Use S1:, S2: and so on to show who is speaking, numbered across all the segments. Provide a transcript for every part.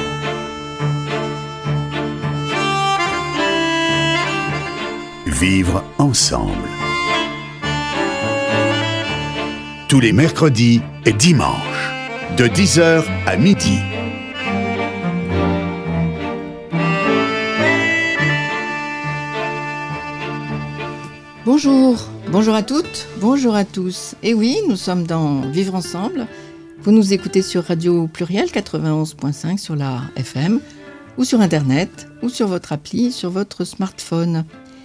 S1: Vivre ensemble. Tous les mercredis et dimanches, de 10h à midi.
S2: Bonjour à toutes, bonjour à tous. Et oui, nous sommes dans Vivre ensemble. Vous nous écoutez sur Radio Pluriel 91.5 sur la FM, ou sur Internet, ou sur votre appli, sur votre smartphone.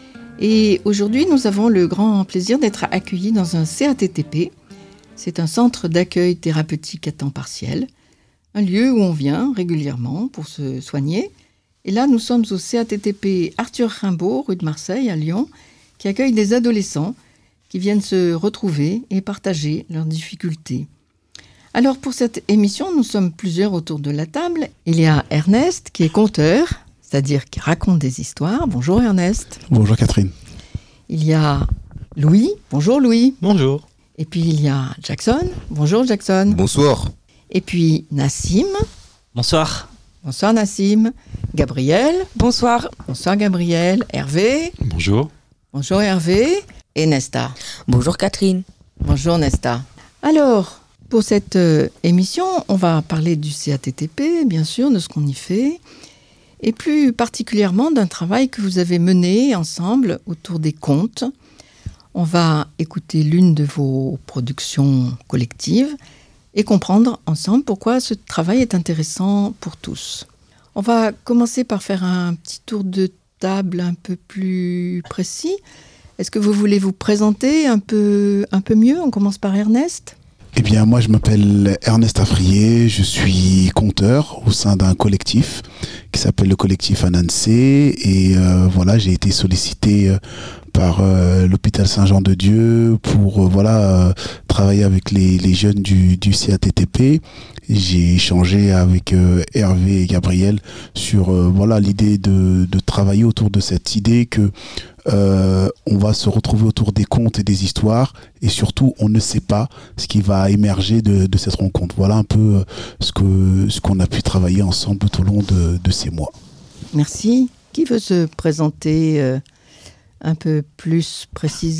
S2: Et aujourd'hui, nous avons le grand plaisir d'être accueillis dans un CATTP. C'est un centre d'accueil thérapeutique à temps partiel, un lieu où on vient régulièrement pour se soigner. Et là, nous sommes au CATTP Arthur Rimbaud, rue de Marseille, à Lyon, qui accueille des adolescents qui viennent se retrouver et partager leurs difficultés. Alors, pour cette émission, nous sommes plusieurs autour de la table. Il y a Ernest, qui est conteur, c'est-à-dire qui raconte des histoires. Bonjour Ernest.
S3: Bonjour Catherine.
S2: Il y a Louis. Bonjour Louis.
S4: Bonjour.
S2: Et puis il y a Jackson. Bonjour Jackson.
S5: Bonsoir.
S2: Et puis Nassim.
S4: Bonsoir.
S2: Bonsoir Nassim. Gabriel.
S6: Bonsoir.
S2: Bonsoir Gabriel. Hervé.
S7: Bonjour.
S2: Bonjour Hervé. Et Nesta.
S6: Bonjour Catherine.
S2: Bonjour Nesta. Alors, pour cette émission, on va parler du CATTP, bien sûr, de ce qu'on y fait, et plus particulièrement d'un travail que vous avez mené ensemble autour des contes. On va écouter l'une de vos productions collectives et comprendre ensemble pourquoi ce travail est intéressant pour tous. On va commencer par faire un petit tour de table un peu plus précis. Est-ce que vous voulez vous présenter un peu mieux ? On commence par Ernest.
S3: Eh bien, moi, je m'appelle Ernest Afrier, je suis conteur au sein d'un collectif qui s'appelle le collectif Anansé. Et voilà, j'ai été sollicité par l'hôpital Saint-Jean-de-Dieu pour travailler avec les jeunes du CATTP. J'ai échangé avec Hervé et Gabriel sur l'idée de travailler autour de cette idée que on va se retrouver autour des contes et des histoires, et surtout on ne sait pas ce qui va émerger de cette rencontre. Voilà un peu ce qu'on a pu travailler ensemble tout au long de ces mois.
S2: Merci. Qui veut se présenter un peu plus précisément ?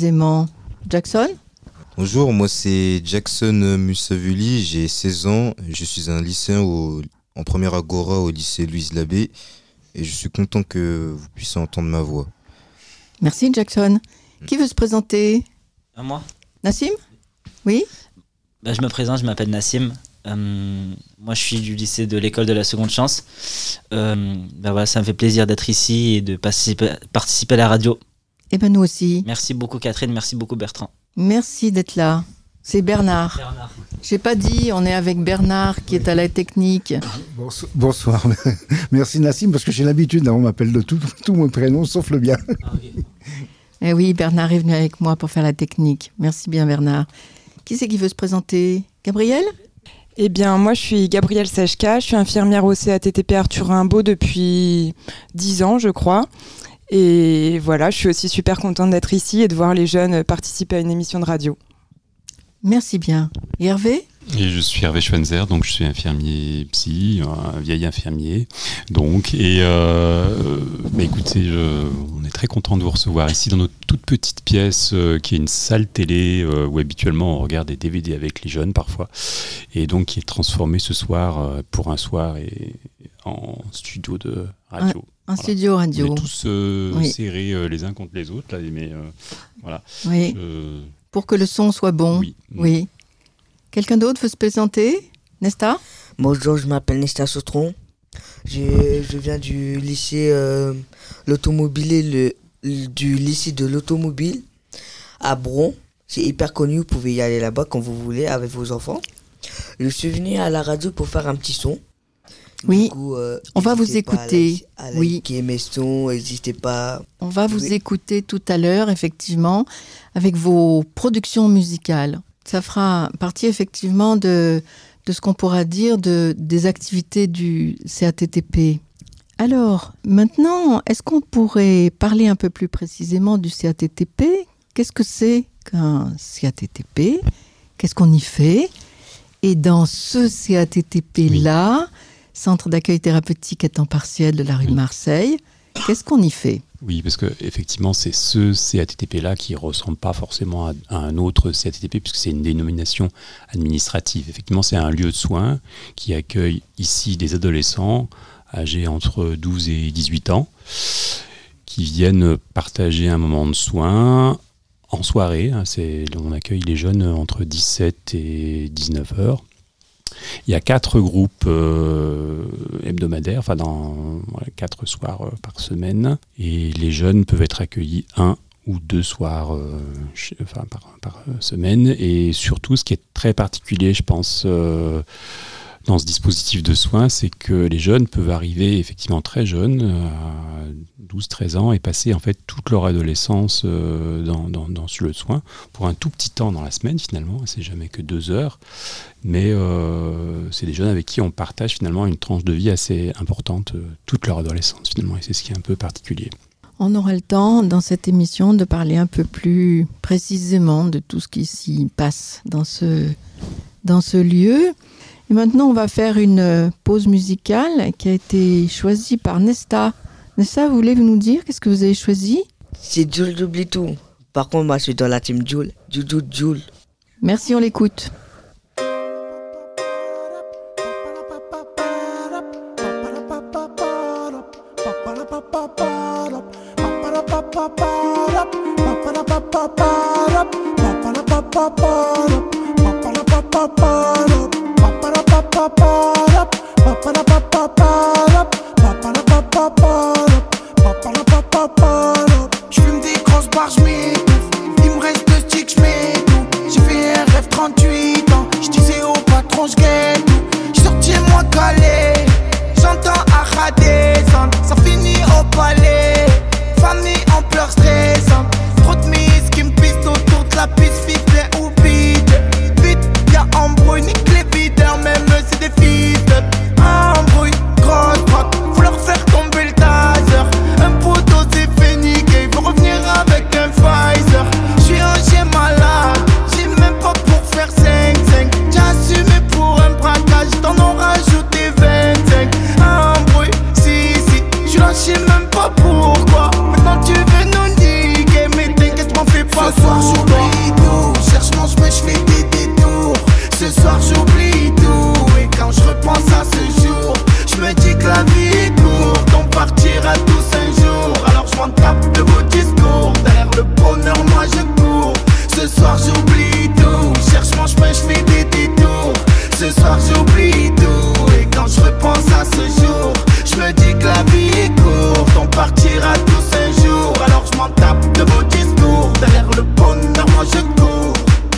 S2: Jackson ?
S5: Bonjour, moi c'est Jackson Musavuli, j'ai 16 ans, je suis un lycéen en première agora au lycée Louise Labbé, et je suis content que vous puissiez entendre ma voix.
S2: Merci Jackson. Qui veut se présenter ?
S4: Moi ?
S2: Nassim ? Oui ?
S4: Je me présente, je m'appelle Nassim. Moi je suis du lycée de l'école de la seconde chance. Ça me fait plaisir d'être ici et de participer à la radio.
S2: Eh bien nous aussi.
S4: Merci beaucoup Catherine, merci beaucoup Bertrand.
S2: Merci d'être là. C'est Bernard. J'ai pas dit, on est avec Bernard qui est à la technique.
S8: Bonsoir. Merci Nassim, parce que j'ai l'habitude, on m'appelle de tout mon prénom sauf le bien.
S4: Okay.
S2: Eh oui, Bernard est venu avec moi pour faire la technique. Merci bien Bernard. Qui c'est qui veut se présenter ? Gabriel ?
S6: Eh bien, moi, je suis Gabrielle Sechka, je suis infirmière au CATTP Arthur Rimbaud depuis 10 ans, je crois. Et voilà, je suis aussi super contente d'être ici et de voir les jeunes participer à une émission de radio.
S2: Merci bien. Et Hervé ?
S7: Et je suis Hervé Schwenzer, donc je suis infirmier psy, un vieil infirmier. Donc, écoutez, on est très content de vous recevoir ici dans notre toute petite pièce qui est une salle télé où habituellement on regarde des DVD avec les jeunes parfois, et donc qui est transformée ce soir pour un soir et en studio de radio.
S2: Un studio radio.
S7: On est tous serrés les uns contre les autres là, mais voilà.
S2: Oui. Pour que le son soit bon. Oui. Quelqu'un d'autre veut se présenter ? Nesta ?
S9: Bonjour, je m'appelle Nesta Sautron. Je viens du lycée l'automobile du lycée de l'automobile à Bron. C'est hyper connu, vous pouvez y aller là-bas quand vous voulez avec vos enfants. Je suis venu à la radio pour faire un petit son.
S2: Oui,
S9: du coup,
S2: on va vous écouter.
S9: À liker mes sons, n'hésitez pas.
S2: On va vous écouter tout à l'heure, effectivement, avec vos productions musicales. Ça fera partie, effectivement, de ce qu'on pourra dire des activités du CATTP. Alors, maintenant, est-ce qu'on pourrait parler un peu plus précisément du CATTP ? Qu'est-ce que c'est qu'un CATTP ? Qu'est-ce qu'on y fait ? Et dans ce CATTP-là, centre d'accueil thérapeutique à temps partiel de la rue de Marseille. Qu'est-ce qu'on y fait ?
S7: Oui, parce qu'effectivement, c'est ce CATTP-là qui ne ressemble pas forcément à un autre CATTP, puisque c'est une dénomination administrative. Effectivement, c'est un lieu de soins qui accueille ici des adolescents âgés entre 12 et 18 ans, qui viennent partager un moment de soins en soirée. On accueille les jeunes entre 17 et 19 heures. Il y a 4 groupes hebdomadaires, 4 soirs par semaine. Et les jeunes peuvent être accueillis 1 ou 2 soirs par semaine. Et surtout, ce qui est très particulier, je pense, dans ce dispositif de soins, c'est que les jeunes peuvent arriver effectivement très jeunes, à 12-13 ans, et passer en fait toute leur adolescence dans ce lieu de soins, pour un tout petit temps dans la semaine finalement, c'est jamais que 2 heures, mais c'est des jeunes avec qui on partage finalement une tranche de vie assez importante toute leur adolescence finalement, et c'est ce qui est un peu particulier.
S2: On aura le temps dans cette émission de parler un peu plus précisément de tout ce qui s'y passe dans ce lieu. Et maintenant, on va faire une pause musicale qui a été choisie par Nesta. Nesta, vous voulez nous dire qu'est-ce que vous avez choisi ?
S9: C'est Jules j'oublie tout. Par contre, moi, je suis dans la team Jules. Jules.
S2: Merci, on l'écoute.
S10: J'fume des grosses barres, j'm'étouffe. Il me reste 2 sticks, j'm'étouffe. J'ai fait un rêve 38 ans. J'disais au patron, j'guette tout. J'sorti moi calé. J'entends Ara descendre. Ça finit au palais. Famille en pleurs stressante. Trop de miss qui me pissent autour de la piste. Fixe ou vide. Vite, y'a embrouille, nique les videurs. Même c'est des fils de embrouille. Grosse droite, faut leur faire tomber le taser. Un poteau s'est fait niquer, il faut revenir avec un Pfizer. J'suis un chien malade, j'ai même pas pour faire 5-5. J'ai assumé pour un braquage, t'en ont rajouté 25. Embrouille, si, j'suis là, j'sais même pas pourquoi. Maintenant tu veux nous niquer, mais t'inquiète, m'en fais pas. Ce soir j'oublie tout, cherche mon chemin, j'fais des détours. Ce soir j'oublie tout, et quand je repense à ce jour, je me dis que la vie est courte, on partira tous un jour. Alors je m'en tape de vos discours, derrière le bonheur moi je cours. Ce soir j'oublie tout, cherche mon chemin, je fais des détours. Ce soir j'oublie tout, et quand je repense à ce jour, je me dis que la vie est courte, on partira tous un jour. Alors je m'en tape de vos discours, derrière le bonheur moi je cours.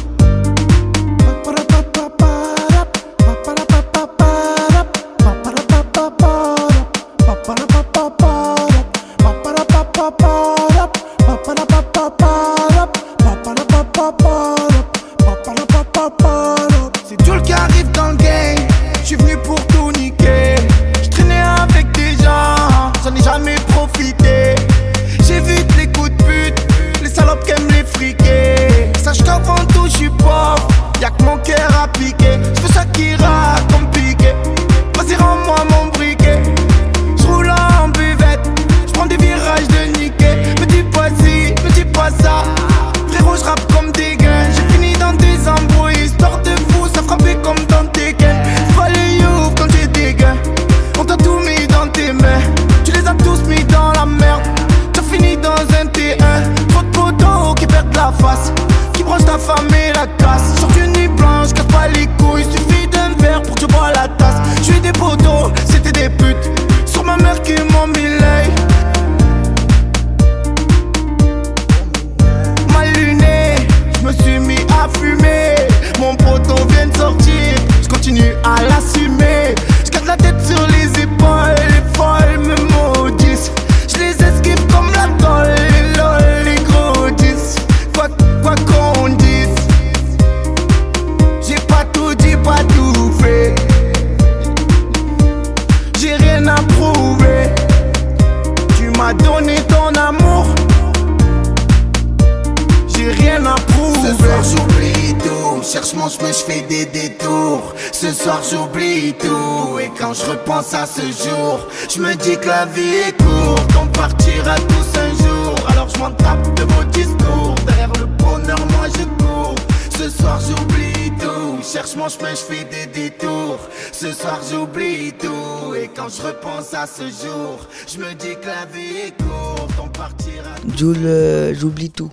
S10: C'est Jules qui arrive dans le game, j'suis venu pour tout niquer. J'traînais avec des gens, j'en ai jamais profité. J'évite les coups de pute, les salopes qui aiment les friquer. Ça fais des détours. Ce soir j'oublie tout. Et quand je repense à ce jour, je me dis que la vie est courte. On partira tous un jour. Alors je m'en tape de vos discours. Derrière le bonheur moi je cours. Ce soir j'oublie tout. Cherche mon chemin, je fais des détours. Ce soir j'oublie tout. Et quand je repense à ce jour, je me dis que la vie est courte. On partira.
S9: Jules, j'oublie tout.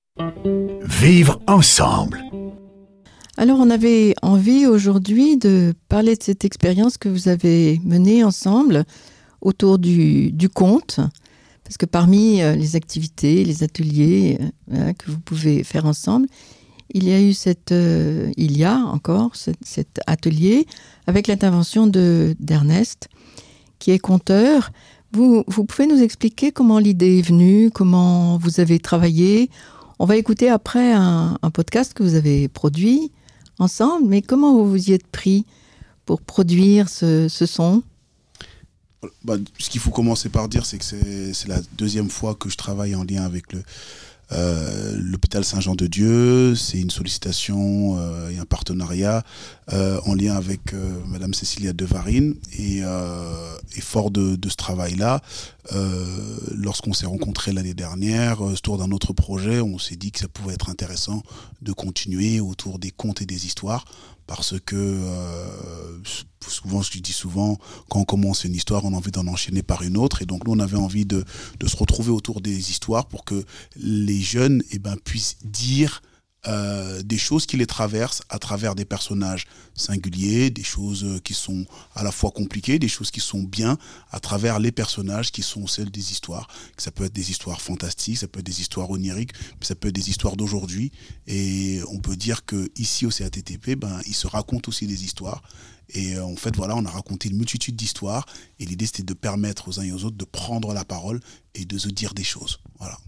S1: Vivre ensemble.
S2: Alors, on avait envie aujourd'hui de parler de cette expérience que vous avez menée ensemble autour du conte. Parce que parmi les activités, les ateliers que vous pouvez faire ensemble, il y a encore cet atelier avec l'intervention d'Ernest, qui est conteur. Vous pouvez nous expliquer comment l'idée est venue, comment vous avez travaillé. On va écouter après un podcast que vous avez produit ensemble, mais comment vous vous y êtes pris pour produire ce son ?
S3: Ce qu'il faut commencer par dire, c'est que c'est la deuxième fois que je travaille en lien avec l'hôpital Saint-Jean-de-Dieu. C'est une sollicitation et un partenariat en lien avec Madame Cécilia Devarine. Et fort de ce travail-là, lorsqu'on s'est rencontrés l'année dernière, autour d'un autre projet, on s'est dit que ça pouvait être intéressant de continuer autour des contes et des histoires. Parce que souvent, je dis souvent, quand on commence une histoire, on a envie d'en enchaîner par une autre. Et donc, nous, on avait envie de se retrouver autour des histoires pour que les jeunes puissent dire des choses qui les traversent à travers des personnages singuliers, des choses qui sont à la fois compliquées, des choses qui sont bien à travers les personnages qui sont celles des histoires. Ça peut être des histoires fantastiques, ça peut être des histoires oniriques, mais ça peut être des histoires d'aujourd'hui. Et on peut dire qu'ici au CATTP, ils se racontent aussi des histoires. Et en fait, voilà, on a raconté une multitude d'histoires. Et l'idée, c'était de permettre aux uns et aux autres de prendre la parole et de se dire des choses. Voilà.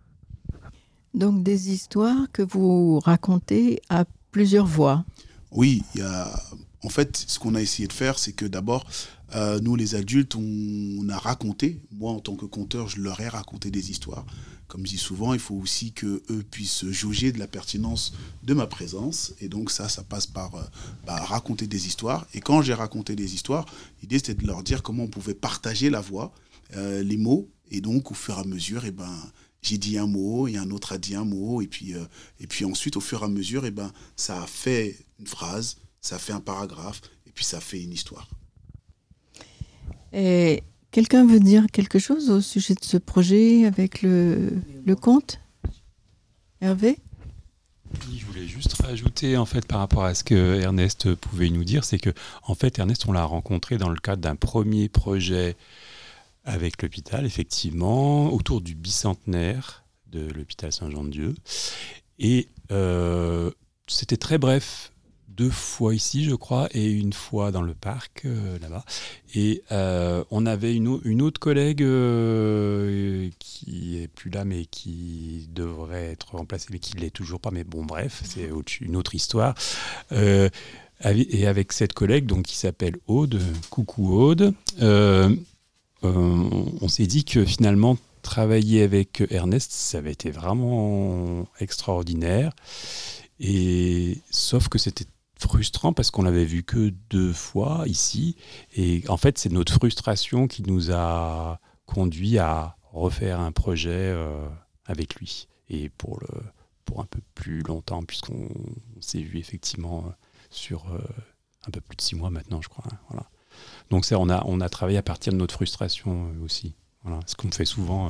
S2: Donc des histoires que vous racontez à plusieurs voix.
S3: Oui, en fait, ce qu'on a essayé de faire, c'est que d'abord, nous les adultes, on a raconté. Moi, en tant que conteur, je leur ai raconté des histoires. Comme je dis souvent, il faut aussi qu'eux puissent jauger de la pertinence de ma présence. Et donc ça passe par raconter des histoires. Et quand j'ai raconté des histoires, l'idée, c'était de leur dire comment on pouvait partager la voix, les mots. Et donc, au fur et à mesure, j'ai dit un mot et un autre a dit un mot. Et puis ensuite, au fur et à mesure, ça a fait une phrase, ça a fait un paragraphe, et puis ça a fait une histoire.
S2: Et quelqu'un veut dire quelque chose au sujet de ce projet avec le conte ? Hervé ?
S7: Oui, je voulais juste rajouter en fait par rapport à ce que Ernest pouvait nous dire, c'est que en fait Ernest, on l'a rencontré dans le cadre d'un premier projet avec l'hôpital, effectivement, autour du bicentenaire de l'hôpital Saint-Jean-de-Dieu. Et c'était très bref, 2 fois ici, je crois, et une fois dans le parc, là-bas. Et on avait une autre collègue qui est plus là, mais qui devrait être remplacée, mais qui ne l'est toujours pas. Mais bon, bref, c'est une autre histoire. Et avec cette collègue, donc, qui s'appelle Aude, coucou Aude, on s'est dit que finalement, travailler avec Ernest, ça avait été vraiment extraordinaire. Et sauf que c'était frustrant parce qu'on l'avait vu que 2 fois ici. Et en fait, c'est notre frustration qui nous a conduit à refaire un projet avec lui. Et pour un peu plus longtemps, puisqu'on s'est vu effectivement sur un peu plus de 6 mois maintenant, je crois. Hein, voilà. Donc ça, on a travaillé à partir de notre frustration aussi. Voilà, ce qu'on fait souvent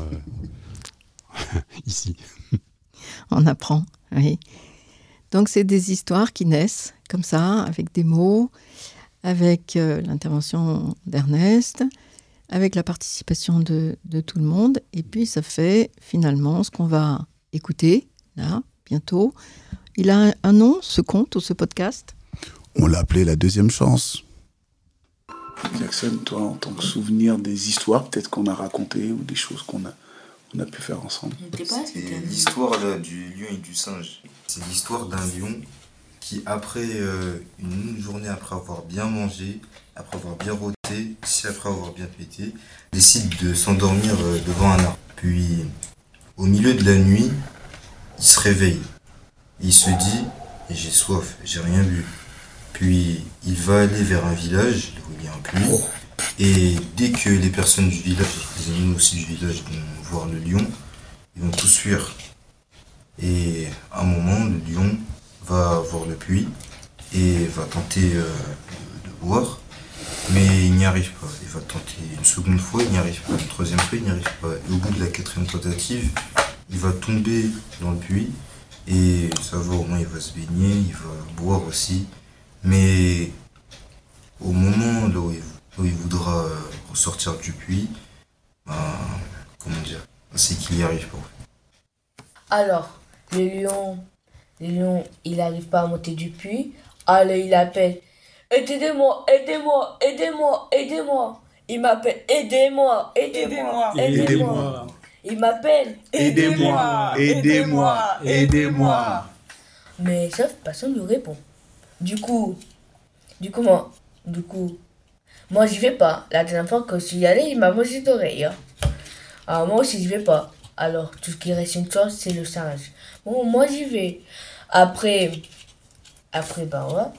S7: ici.
S2: On apprend, oui. Donc c'est des histoires qui naissent comme ça, avec des mots, avec l'intervention d'Ernest, avec la participation de tout le monde. Et puis ça fait finalement ce qu'on va écouter, là, bientôt. Il a un nom, ce conte ou ce podcast ?
S3: On l'a appelé La Deuxième Chance. Jackson, toi, en tant que souvenir des histoires peut-être qu'on a racontées ou des choses qu'on a pu faire ensemble.
S5: C'est l'histoire du lion et du singe. C'est l'histoire d'un lion qui, après une journée après avoir bien mangé, après avoir bien rôté, après avoir bien pété, décide de s'endormir devant un arbre. Puis, au milieu de la nuit, il se réveille. Et il se dit, j'ai soif, j'ai rien bu. Puis il va aller vers un village où il y a un puits. Et dès que les personnes du village, les animaux aussi du village vont voir le lion, ils vont tous fuir. Et à un moment, le lion va voir le puits et va tenter de boire, mais il n'y arrive pas. Il va tenter une seconde fois, il n'y arrive pas. Une troisième fois, il n'y arrive pas. Et au bout de la quatrième tentative, il va tomber dans le puits et ça va, au moins il va se baigner, il va boire aussi. Mais au moment là où il voudra ressortir du puits, ben, comment dire, c'est qu'il n'y arrive pas.
S11: Alors, le lion, il n'arrive pas à monter du puits. Alors il appelle, aidez-moi, aidez-moi, aidez-moi, aidez-moi. Il m'appelle, aidez-moi, aidez-moi, aidez-moi. Il m'appelle,
S3: aidez-moi, aidez-moi, aidez-moi.
S11: Mais sauf personne ne lui répond. Du coup, moi j'y vais pas. La dernière fois que je suis allé, il m'a mangé d'oreille. Hein. Alors moi aussi j'y vais pas. Alors tout ce qui reste une chance, c'est le singe. Bon, moi j'y vais. Après, ben ouais.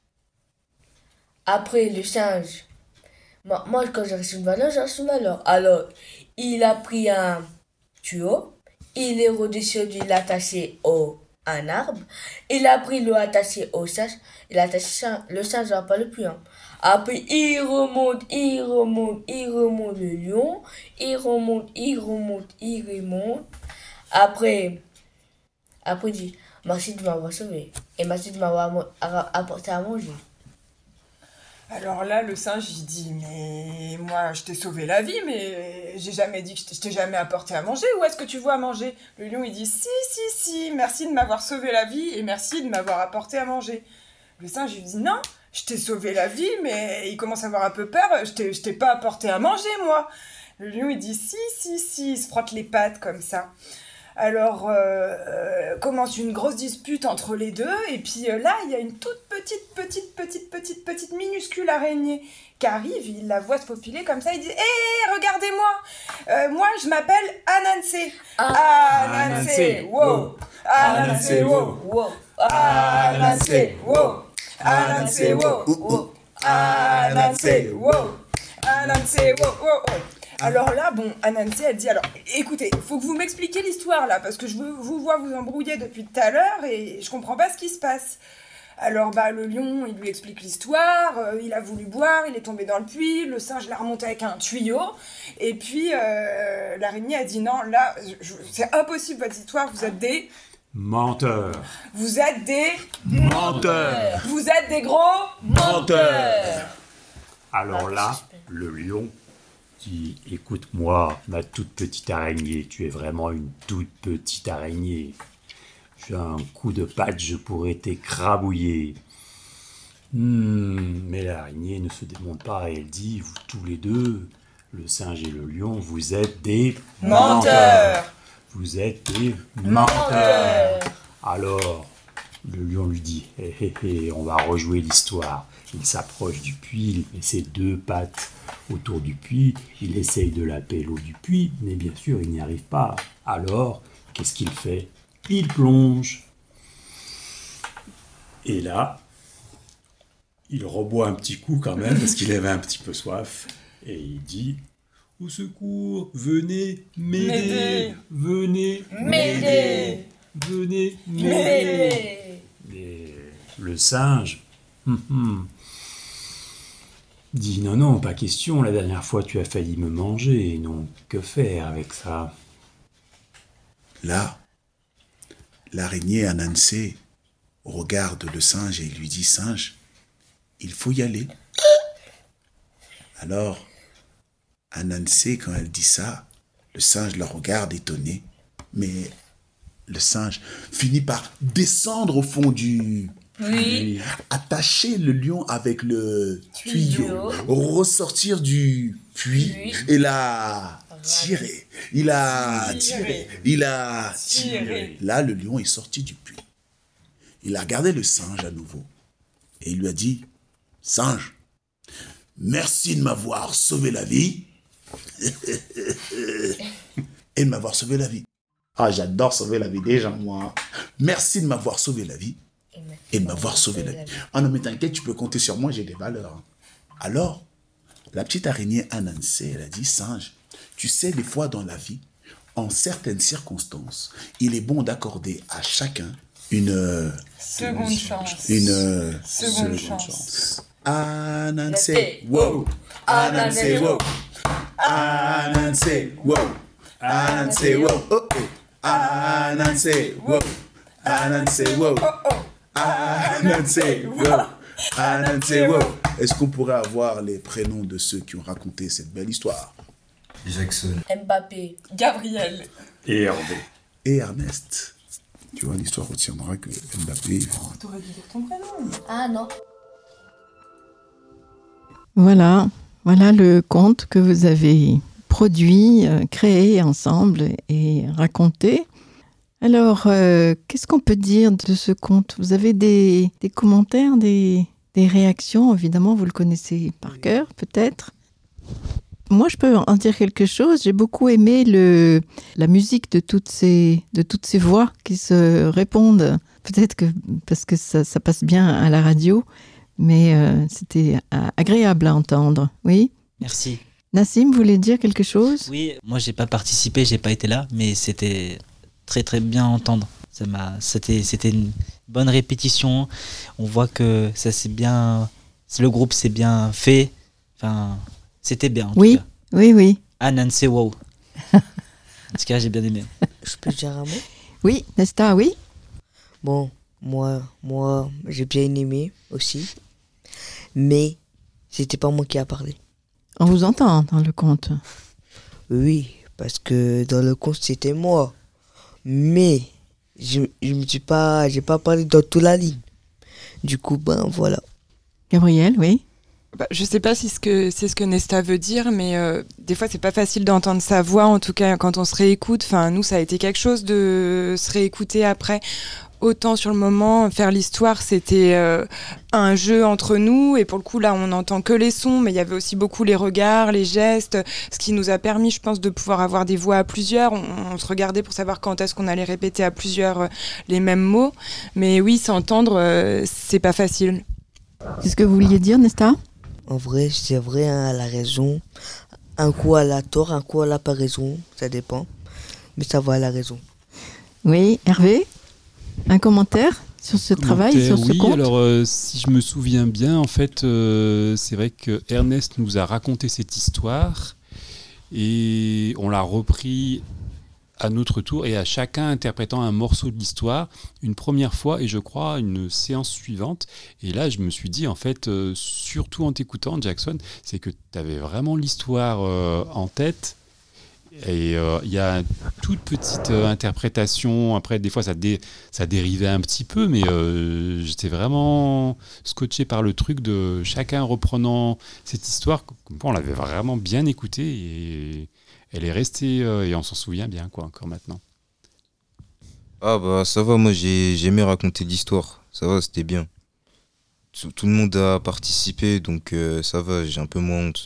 S11: Après le singe, moi quand j'ai reçu une valeur, j'ai reçu une valeur. Alors, il a pris un tuyau, il est redescendu, il l'a attaché à un arbre, il a pris le attaché au singe, il a attaché le singe n'a pas le puits. Hein. Après, il remonte le lion, il remonte. Après, il dit, merci de m'avoir sauvé et merci de m'avoir apporté à manger.
S6: Alors là, le singe, il dit, mais moi, je t'ai sauvé la vie, mais j'ai jamais dit que je t'ai jamais apporté à manger. Où est-ce que tu vois à manger? Le lion, il dit, si, merci de m'avoir sauvé la vie et merci de m'avoir apporté à manger. Le singe, il dit, non, je t'ai sauvé la vie, mais il commence à avoir un peu peur, je t'ai pas apporté à manger, moi. Le lion, il dit, si, il se frotte les pattes comme ça. Alors, commence une grosse dispute entre les deux, et puis là, il y a une toute petite, minuscule araignée qui arrive, il la voit se faufiler comme ça, il dit « Hé, regardez-moi, moi, je m'appelle Anansé. Anansé, wow. Anansé, wow. Anansé, wow. Anansé, wow. Anansé, wow. Anansé, wow. » Alors là, bon, Anansé, elle dit, alors, écoutez, faut que vous m'expliquiez l'histoire, là, parce que je vous vois vous embrouiller depuis tout à l'heure, et je comprends pas ce qui se passe. Alors, le lion, il lui explique l'histoire, il a voulu boire, il est tombé dans le puits, le singe l'a remonté avec un tuyau, et puis, l'araignée a dit, non, là, c'est impossible, votre histoire, vous êtes des...
S7: menteurs.
S6: Vous êtes des...
S7: menteurs.
S6: Vous êtes des gros... menteurs.
S7: Alors là, le lion dit, écoute-moi, ma toute petite araignée, tu es vraiment une toute petite araignée. J'ai un coup de patte, je pourrais t'écrabouiller. Mais l'araignée ne se démonte pas et elle dit, vous tous les deux, le singe et le lion, vous êtes des menteurs. Vous êtes des menteurs. Alors, le lion lui dit, on va rejouer l'histoire. Il s'approche du puits, il met ses deux pattes autour du puits, il essaye de laper l'eau du puits, mais bien sûr, il n'y arrive pas. Alors, qu'est-ce qu'il fait? Il plonge. Et là, il reboit un petit coup quand même, parce qu'il avait un petit peu soif, et il dit... Au secours, venez m'aider, venez m'aider, venez m'aider. Et le singe dit non, pas question, la dernière fois tu as failli me manger, non, que faire avec ça?
S3: Là, l'araignée Anansé regarde le singe et lui dit, singe, il faut y aller. Alors, Anansé, quand elle dit ça, le singe la regarde étonné, mais le singe finit par descendre au fond du puits, attacher le lion avec le tuyau, ressortir du puits et la tirer. Il a tiré. Là, le lion est sorti du puits. Il a regardé le singe à nouveau et il lui a dit, singe, merci de m'avoir sauvé la vie. Et de m'avoir sauvé la vie. Ah, j'adore sauver la vie des gens, moi. Merci de m'avoir sauvé la vie. et de m'avoir sauvé la vie. Ah non, mais t'inquiète, tu peux compter sur moi, j'ai des valeurs. Alors, la petite araignée Anansi, elle a dit, singe, tu sais, des fois dans la vie, en certaines circonstances, il est bon d'accorder à chacun une
S6: seconde chance.
S3: Une seconde chance. Anansi, wow. Anansi, wow. Anansi, wow. Anansi, wow. Oh, oh. Anansi, wow. Anansi, wow. Anansi, wow. Anansi, wow. Est-ce qu'on pourrait avoir les prénoms de ceux qui ont raconté cette belle histoire?
S5: Jackson.
S11: Mbappé.
S6: Gabriel.
S7: Et Hervé.
S3: Et Ernest. Tu vois, l'histoire retiendra que Mbappé...
S6: T'aurais dû dire ton prénom.
S11: Ah non.
S2: Voilà le conte que vous avez produit, créé ensemble et raconté. Alors, qu'est-ce qu'on peut dire de ce conte? Vous avez des commentaires, des réactions? Évidemment, vous le connaissez par cœur, peut-être. Moi, je peux en dire quelque chose. J'ai beaucoup aimé la musique de toutes ces voix qui se répondent. Peut-être que parce que ça passe bien à la radio, mais c'était agréable à entendre. Oui.
S4: Merci.
S2: Nassim, vous voulez dire quelque chose?
S4: Oui, moi j'ai pas participé, j'ai pas été là, mais c'était très très bien à entendre. C'était une bonne répétition. On voit que ça c'est bien, le groupe s'est bien fait. Enfin, c'était bien. En tout cas.
S2: Oui.
S4: Anansi, wow. En tout cas, j'ai bien aimé.
S9: Je peux dire un mot?
S2: Oui, Nesta, oui.
S9: Bon, moi, j'ai bien aimé aussi. Mais c'était pas moi qui a parlé.
S2: On vous entend dans le conte.
S9: Oui, parce que dans le conte, c'était moi. Mais j'ai pas parlé dans toute la ligne. Du coup, voilà.
S2: Gabriel, oui.
S6: Je sais pas si c'est ce que Nesta veut dire, mais des fois c'est pas facile d'entendre sa voix, en tout cas quand on se réécoute. Enfin, nous ça a été quelque chose de se réécouter après. Autant sur le moment, faire l'histoire, c'était un jeu entre nous, et pour le coup là on n'entend que les sons, mais il y avait aussi beaucoup les regards, les gestes, ce qui nous a permis, je pense, de pouvoir avoir des voix à plusieurs. On se regardait pour savoir quand est-ce qu'on allait répéter à plusieurs les mêmes mots, mais oui, s'entendre, c'est pas facile.
S2: C'est ce que vous vouliez dire, Nesta?
S9: En vrai, c'est vrai, hein, elle a raison. Un coup elle a tort, un coup elle a pas raison, ça dépend. Mais ça va, elle a raison.
S2: Oui, Hervé, un commentaire sur ce travail, sur ce conte?
S7: Oui, alors si je me souviens bien, en fait, c'est vrai que Ernest nous a raconté cette histoire et on l'a repris à notre tour et à chacun interprétant un morceau de l'histoire une première fois et je crois une séance suivante. Et là, je me suis dit, en fait, surtout en t'écoutant, Jackson, c'est que tu avais vraiment l'histoire en tête. Et il y a une toute petite interprétation. Après, des fois, ça dérivait un petit peu, mais j'étais vraiment scotché par le truc de chacun reprenant cette histoire. On l'avait vraiment bien écoutée et elle est restée et on s'en souvient bien, quoi, encore maintenant.
S5: Ah bah ça va, moi j'ai aimé raconter l'histoire. Ça va, c'était bien. Tout le monde a participé, donc ça va, j'ai un peu moins honte.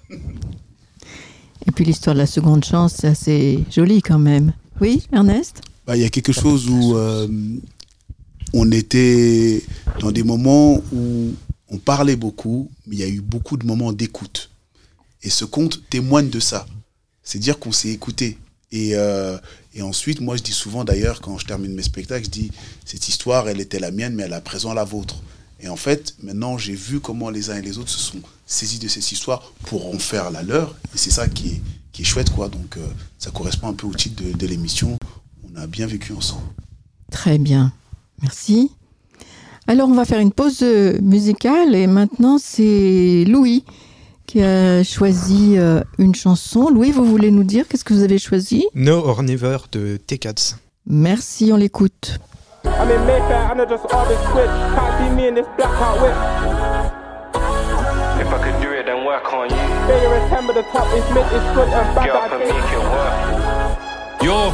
S2: Et puis l'histoire de la seconde chance, c'est assez joli quand même. Oui, Ernest?
S3: Il y a quelque chose où on était dans des moments où on parlait beaucoup, mais il y a eu beaucoup de moments d'écoute. Et ce conte témoigne de ça. C'est dire qu'on s'est écouté. Et ensuite, moi je dis souvent d'ailleurs, quand je termine mes spectacles, je dis, cette histoire, elle était la mienne, mais elle a présent la vôtre. Et en fait, maintenant, j'ai vu comment les uns et les autres se sont saisis de cette histoire pour en faire la leur. Et c'est ça qui est chouette, quoi. Donc, ça correspond un peu au titre de l'émission. On a bien vécu ensemble.
S2: Très bien. Merci. Alors, on va faire une pause musicale. Et maintenant, c'est Louis qui a choisi une chanson. Louis, vous voulez nous dire qu'est-ce que vous avez choisi?
S12: No or Never de T-Cats.
S2: Merci, on l'écoute.
S13: I'm in Mayfair and I just ordered switch. Can't see me in this blackout whip.
S14: If I could do it, then work on you.
S13: Failure is 10, but the top is mid, it's good and bad.
S14: Get up and make it work.
S15: Yo,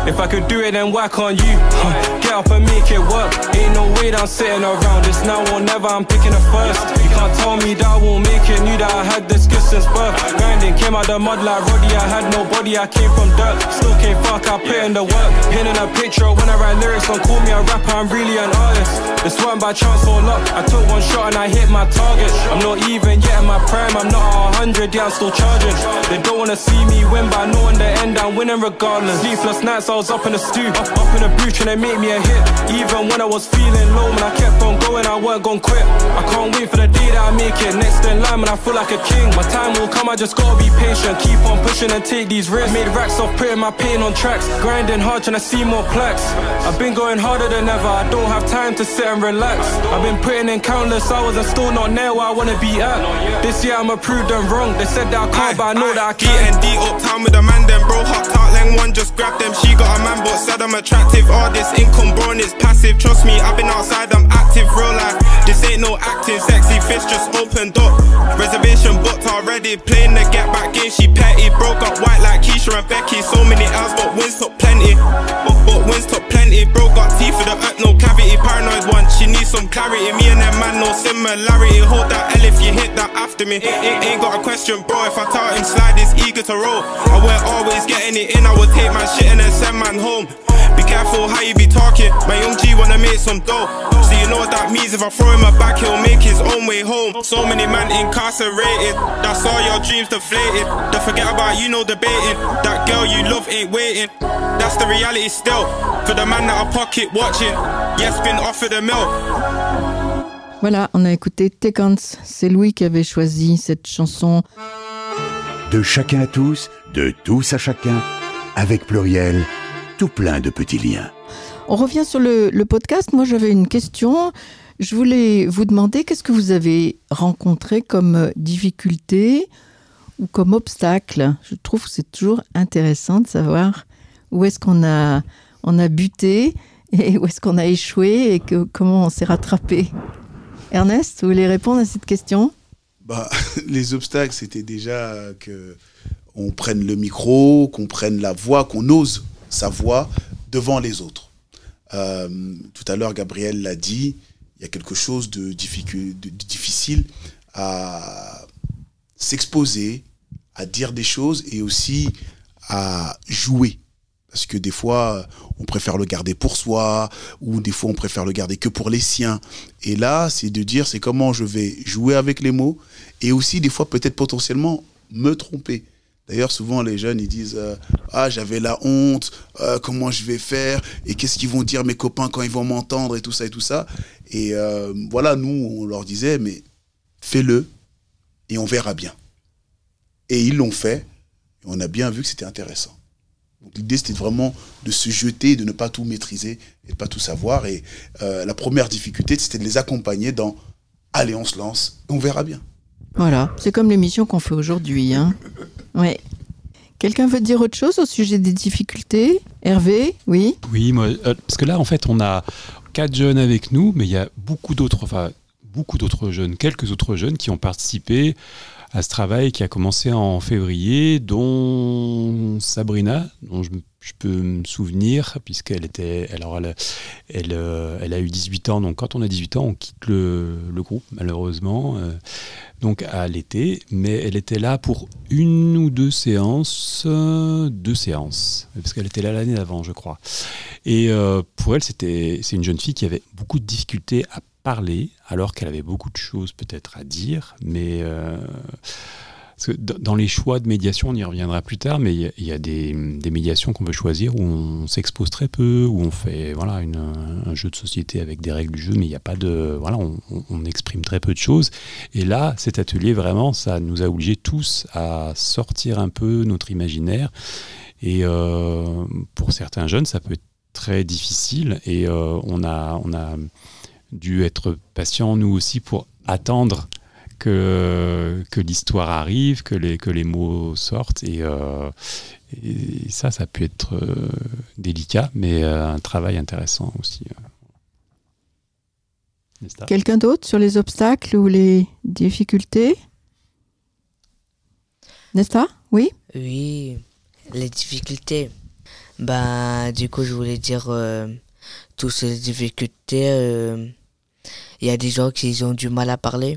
S14: If I could do it, then why can't you? Get up and make it work. Ain't no way that I'm sitting around. It's now or never, I'm picking it first. You can't tell me that I won't make it. Knew that I had this skill since birth. Grinding, came out the mud like Roddy. I had no body, I came from dirt. Still can't fuck, I put in the work. Painting a picture when I write lyrics. Don't call me a rapper, I'm really an artist. This weren't by chance or luck. I took one shot and I hit my target. I'm not even yet in my prime. I'm not 100, yeah, I'm still charging. They don't wanna see me win, but I know in the end I'm winning regardless. Sleepless nights, I was up in the stew, up in the booth trying to make me a hit. Even when I was feeling low, man, I kept on going, I weren't gon' quit. I can't wait for the day that I make it. Next in line, man, I feel like a king. My time will come, I just gotta be patient. Keep on pushing and take these risks. Made racks off putting my pain on tracks. Grinding hard, trying to see more plaques. I've been going harder than ever, I don't have time to sit and relax. I've been putting in countless hours and still not near where I wanna be at. This year I'ma prove them wrong. They said that I can't, but I know that I can.
S13: D&D uptown with a man, them bro, hot talk, Lang one just grabbed them. She got a man, but said I'm attractive. All this income, bro, and it's passive. Trust me, I've been outside, I'm active, real life. This ain't no acting, sexy fist just opened up. Reservation booked already, playing the get back game, she petty. Broke up white like Keisha and Becky. So many L's, but wins took plenty. But wins took plenty. Bro got teeth for the no cavity. Paranoid one, she needs some clarity. Me and that man, no similarity. Hold that L if you hit that after me. Ain't got a question, bro. If I taught him slide, he's eager to roll. I weren't always getting it in, I would take my shit and then send man home. Be careful how you be talking. My young G wanna make some dough. So you know what that means. If I throw him a back, he'll make his own way home. So many man incarcerated. That's all your dreams deflated. Don't forget about you, no debating. That girl you love ain't waiting. That's the reality still. For the man that I pocket watching. Yes, been offered a mill.
S2: Voilà, on a écouté Tekans. C'est Louis qui avait choisi cette chanson.
S1: De chacun à tous, de tous à chacun, avec Pluriel, tout plein de petits liens.
S2: On revient sur le podcast. Moi, j'avais une question. Je voulais vous demander qu'est-ce que vous avez rencontré comme difficulté ou comme obstacle. Je trouve que c'est toujours intéressant de savoir où est-ce qu'on a buté et où est-ce qu'on a échoué et comment on s'est rattrapé. Ernest, vous voulez répondre à cette question ?
S3: Les obstacles, c'était déjà qu'on prenne le micro, qu'on prenne la voix, qu'on ose sa voix devant les autres. Tout à l'heure, Gabriel l'a dit, il y a quelque chose de difficile à s'exposer, à dire des choses et aussi à jouer. Parce que des fois, on préfère le garder pour soi, ou des fois, on préfère le garder que pour les siens. Et là, c'est de dire, c'est comment je vais jouer avec les mots, et aussi, des fois, peut-être potentiellement, me tromper. D'ailleurs, souvent, les jeunes, ils disent « Ah, j'avais la honte, comment je vais faire, et qu'est-ce qu'ils vont dire mes copains quand ils vont m'entendre, et tout ça, et tout ça. » Et voilà, nous, on leur disait « Mais fais-le, et on verra bien. » Et ils l'ont fait, et on a bien vu que c'était intéressant. Donc, l'idée, c'était vraiment de se jeter, de ne pas tout maîtriser et de ne pas tout savoir. Et la première difficulté, c'était de les accompagner dans « Allez, on se lance, on verra bien ».
S2: Voilà, c'est comme l'émission qu'on fait aujourd'hui. Hein. Ouais. Quelqu'un veut dire autre chose au sujet des difficultés ? Hervé, oui ?
S7: Oui, moi, parce que là, en fait, on a 4 jeunes avec nous, mais il y a beaucoup d'autres jeunes, quelques autres jeunes qui ont participé à ce travail qui a commencé en février, dont Sabrina, dont je peux me souvenir, puisqu'elle était, elle a eu 18 ans, donc quand on a 18 ans, on quitte le groupe, malheureusement, donc à l'été, mais elle était là pour 1 ou 2 séances, parce qu'elle était là l'année d'avant, je crois. Et pour elle, c'est une jeune fille qui avait beaucoup de difficultés à parler, alors qu'elle avait beaucoup de choses peut-être à dire, mais parce que dans les choix de médiation, on y reviendra plus tard, mais il y a des médiations qu'on peut choisir où on s'expose très peu, où on fait un jeu de société avec des règles du jeu, mais il n'y a pas de on exprime très peu de choses. Et là, cet atelier vraiment, ça nous a obligés tous à sortir un peu notre imaginaire. Et pour certains jeunes, ça peut être très difficile. Et on a dû être patient nous aussi pour attendre que l'histoire arrive, que les mots sortent et ça a pu être délicat, mais un travail intéressant aussi. Nesta ?
S2: Quelqu'un d'autre sur les obstacles ou les difficultés ? Nesta ? Oui ?
S9: Oui, les difficultés. Du coup, je voulais dire, toutes ces difficultés, il y a des gens qui ont du mal à parler.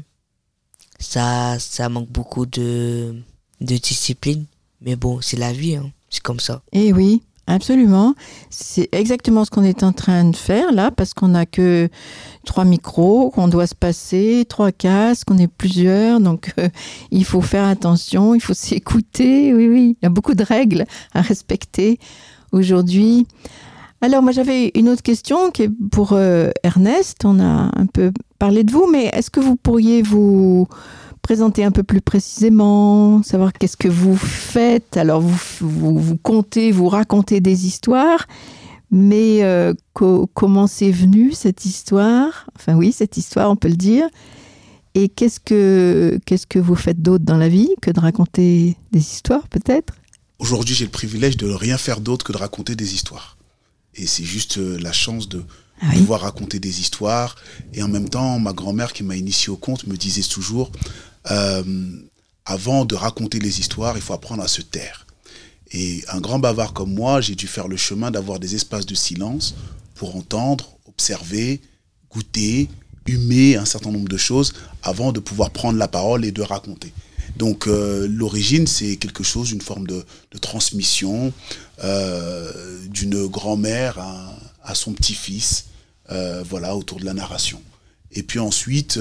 S9: Ça manque beaucoup de discipline. Mais bon, c'est la vie, hein. C'est comme ça.
S2: Eh oui, absolument. C'est exactement ce qu'on est en train de faire là, parce qu'on n'a que 3 micros, qu'on doit se passer, 3 casques, on est plusieurs. Donc, il faut faire attention, il faut s'écouter. Oui, il y a beaucoup de règles à respecter aujourd'hui. Alors, moi, j'avais une autre question qui est pour Ernest. On a un peu parlé de vous, mais est-ce que vous pourriez vous présenter un peu plus précisément, savoir qu'est-ce que vous faites? Alors, vous contez, vous racontez des histoires, mais comment c'est venu cette histoire? Enfin oui, cette histoire, on peut le dire. Et qu'est-ce que vous faites d'autre dans la vie que de raconter des histoires, peut-être?
S3: Aujourd'hui, j'ai le privilège de ne rien faire d'autre que de raconter des histoires. Et c'est juste la chance de pouvoir raconter des histoires. Et en même temps, ma grand-mère qui m'a initié au conte me disait toujours, avant de raconter les histoires, il faut apprendre à se taire. Et un grand bavard comme moi, j'ai dû faire le chemin d'avoir des espaces de silence pour entendre, observer, goûter, humer un certain nombre de choses avant de pouvoir prendre la parole et de raconter. Donc l'origine, c'est quelque chose, une forme de transmission d'une grand-mère à son petit-fils, autour de la narration. Et puis ensuite,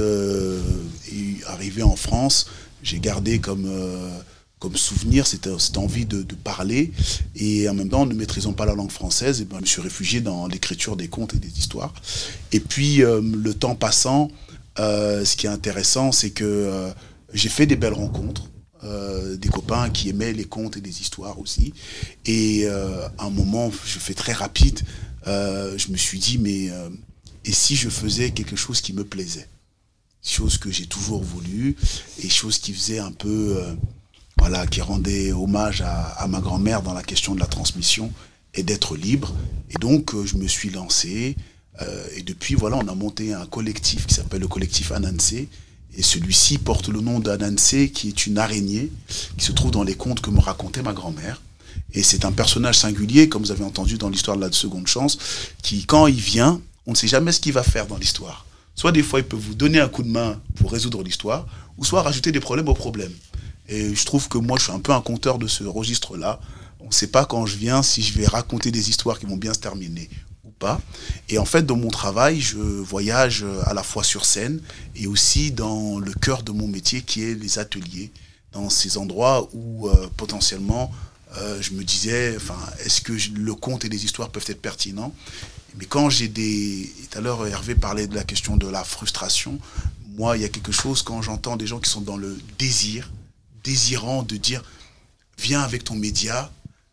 S3: arrivé en France, j'ai gardé comme souvenir cette envie de parler. Et en même temps, ne maîtrisant pas la langue française, je me suis réfugié dans l'écriture des contes et des histoires. Et puis, le temps passant, ce qui est intéressant, c'est que j'ai fait des belles rencontres, des copains qui aimaient les contes et les histoires aussi. Et à un moment, je fais très rapide, je me suis dit, mais et si je faisais quelque chose qui me plaisait? Chose que j'ai toujours voulu, et chose qui faisait un peu, qui rendait hommage à ma grand-mère dans la question de la transmission et d'être libre. Et donc, je me suis lancé, et depuis, on a monté un collectif qui s'appelle le collectif Anansé. Et celui-ci porte le nom d'Anansé, qui est une araignée qui se trouve dans les contes que me racontait ma grand-mère. Et c'est un personnage singulier, comme vous avez entendu dans l'histoire de la seconde chance, qui, quand il vient, on ne sait jamais ce qu'il va faire dans l'histoire. Soit des fois, il peut vous donner un coup de main pour résoudre l'histoire, ou soit rajouter des problèmes aux problèmes. Et je trouve que moi, je suis un peu un conteur de ce registre-là. On ne sait pas quand je viens si je vais raconter des histoires qui vont bien se terminer ou pas. Et en fait, dans mon travail, je voyage à la fois sur scène et aussi dans le cœur de mon métier, qui est les ateliers, dans ces endroits où potentiellement, je me disais, est-ce que le conte et les histoires peuvent être pertinents? Mais quand tout à l'heure Hervé parlait de la question de la frustration, moi il y a quelque chose quand j'entends des gens qui sont dans le désirant de dire, viens avec ton média,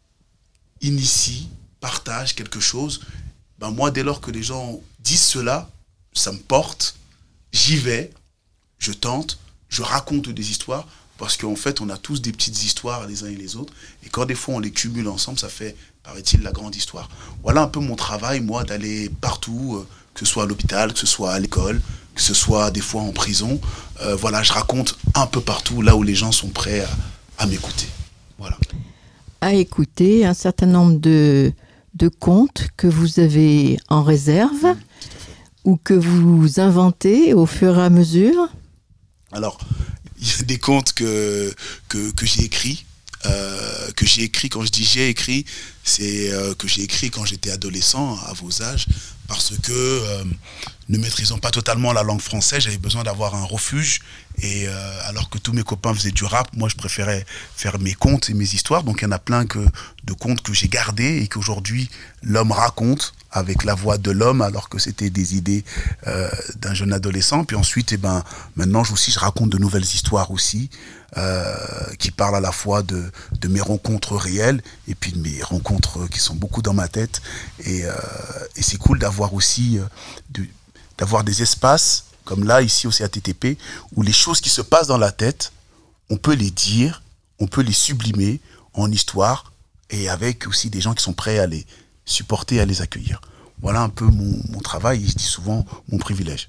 S3: initie, partage quelque chose, moi dès lors que les gens disent cela, ça me porte, j'y vais, je tente, je raconte des histoires, parce qu'en fait on a tous des petites histoires les uns et les autres, et quand des fois on les cumule ensemble, ça fait, paraît-il, la grande histoire. Voilà un peu mon travail, moi, d'aller partout, que ce soit à l'hôpital, que ce soit à l'école, que ce soit des fois en prison. Je raconte un peu partout, là où les gens sont prêts à m'écouter. Voilà.
S2: À écouter un certain nombre de contes que vous avez en réserve ou que vous inventez au fur et à mesure.
S3: Alors, il y a des contes que j'ai écrits. Quand je dis j'ai écrit, c'est que j'ai écrit quand j'étais adolescent, à vos âges, parce que ne maîtrisant pas totalement la langue française, j'avais besoin d'avoir un refuge, et alors que tous mes copains faisaient du rap, moi je préférais faire mes contes et mes histoires, donc il y en a plein de contes que j'ai gardés et qu'aujourd'hui l'homme raconte avec la voix de l'homme, alors que c'était des idées d'un jeune adolescent. Puis ensuite, maintenant je raconte de nouvelles histoires aussi, qui parlent à la fois de mes rencontres réelles et puis de mes rencontres qui sont beaucoup dans ma tête. Et c'est cool d'avoir aussi d'avoir des espaces comme là, ici au CATTP, où les choses qui se passent dans la tête, on peut les dire, on peut les sublimer en histoire, et avec aussi des gens qui sont prêts à les supporter, à les accueillir. Voilà un peu mon travail, et je dis souvent mon privilège.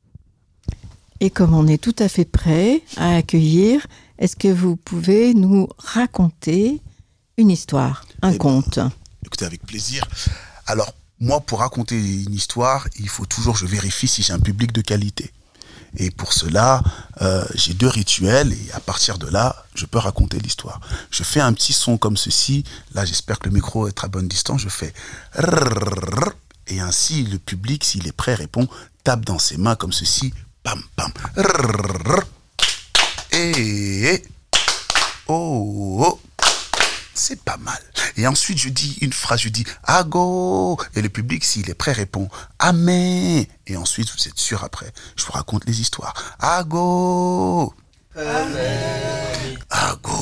S2: Et comme on est tout à fait prêt à accueillir, est-ce que vous pouvez nous raconter une histoire, un conte?
S3: Écoutez, avec plaisir. Alors, moi, pour raconter une histoire, il faut toujours, je vérifie si j'ai un public de qualité. Et pour cela, j'ai 2 rituels et à partir de là, je peux raconter l'histoire. Je fais un petit son comme ceci. Là, j'espère que le micro est à bonne distance. Je fais rrrr, et ainsi, le public, s'il est prêt, répond, tape dans ses mains comme ceci. Pam, pam. Rrrr, et oh, oh. C'est pas mal. Et ensuite, je dis une phrase, je dis « Ago !» Et le public, s'il est prêt, répond « Amen !» Et ensuite, vous êtes sûr, après, je vous raconte les histoires. « Ago !» Amen. « Ago !»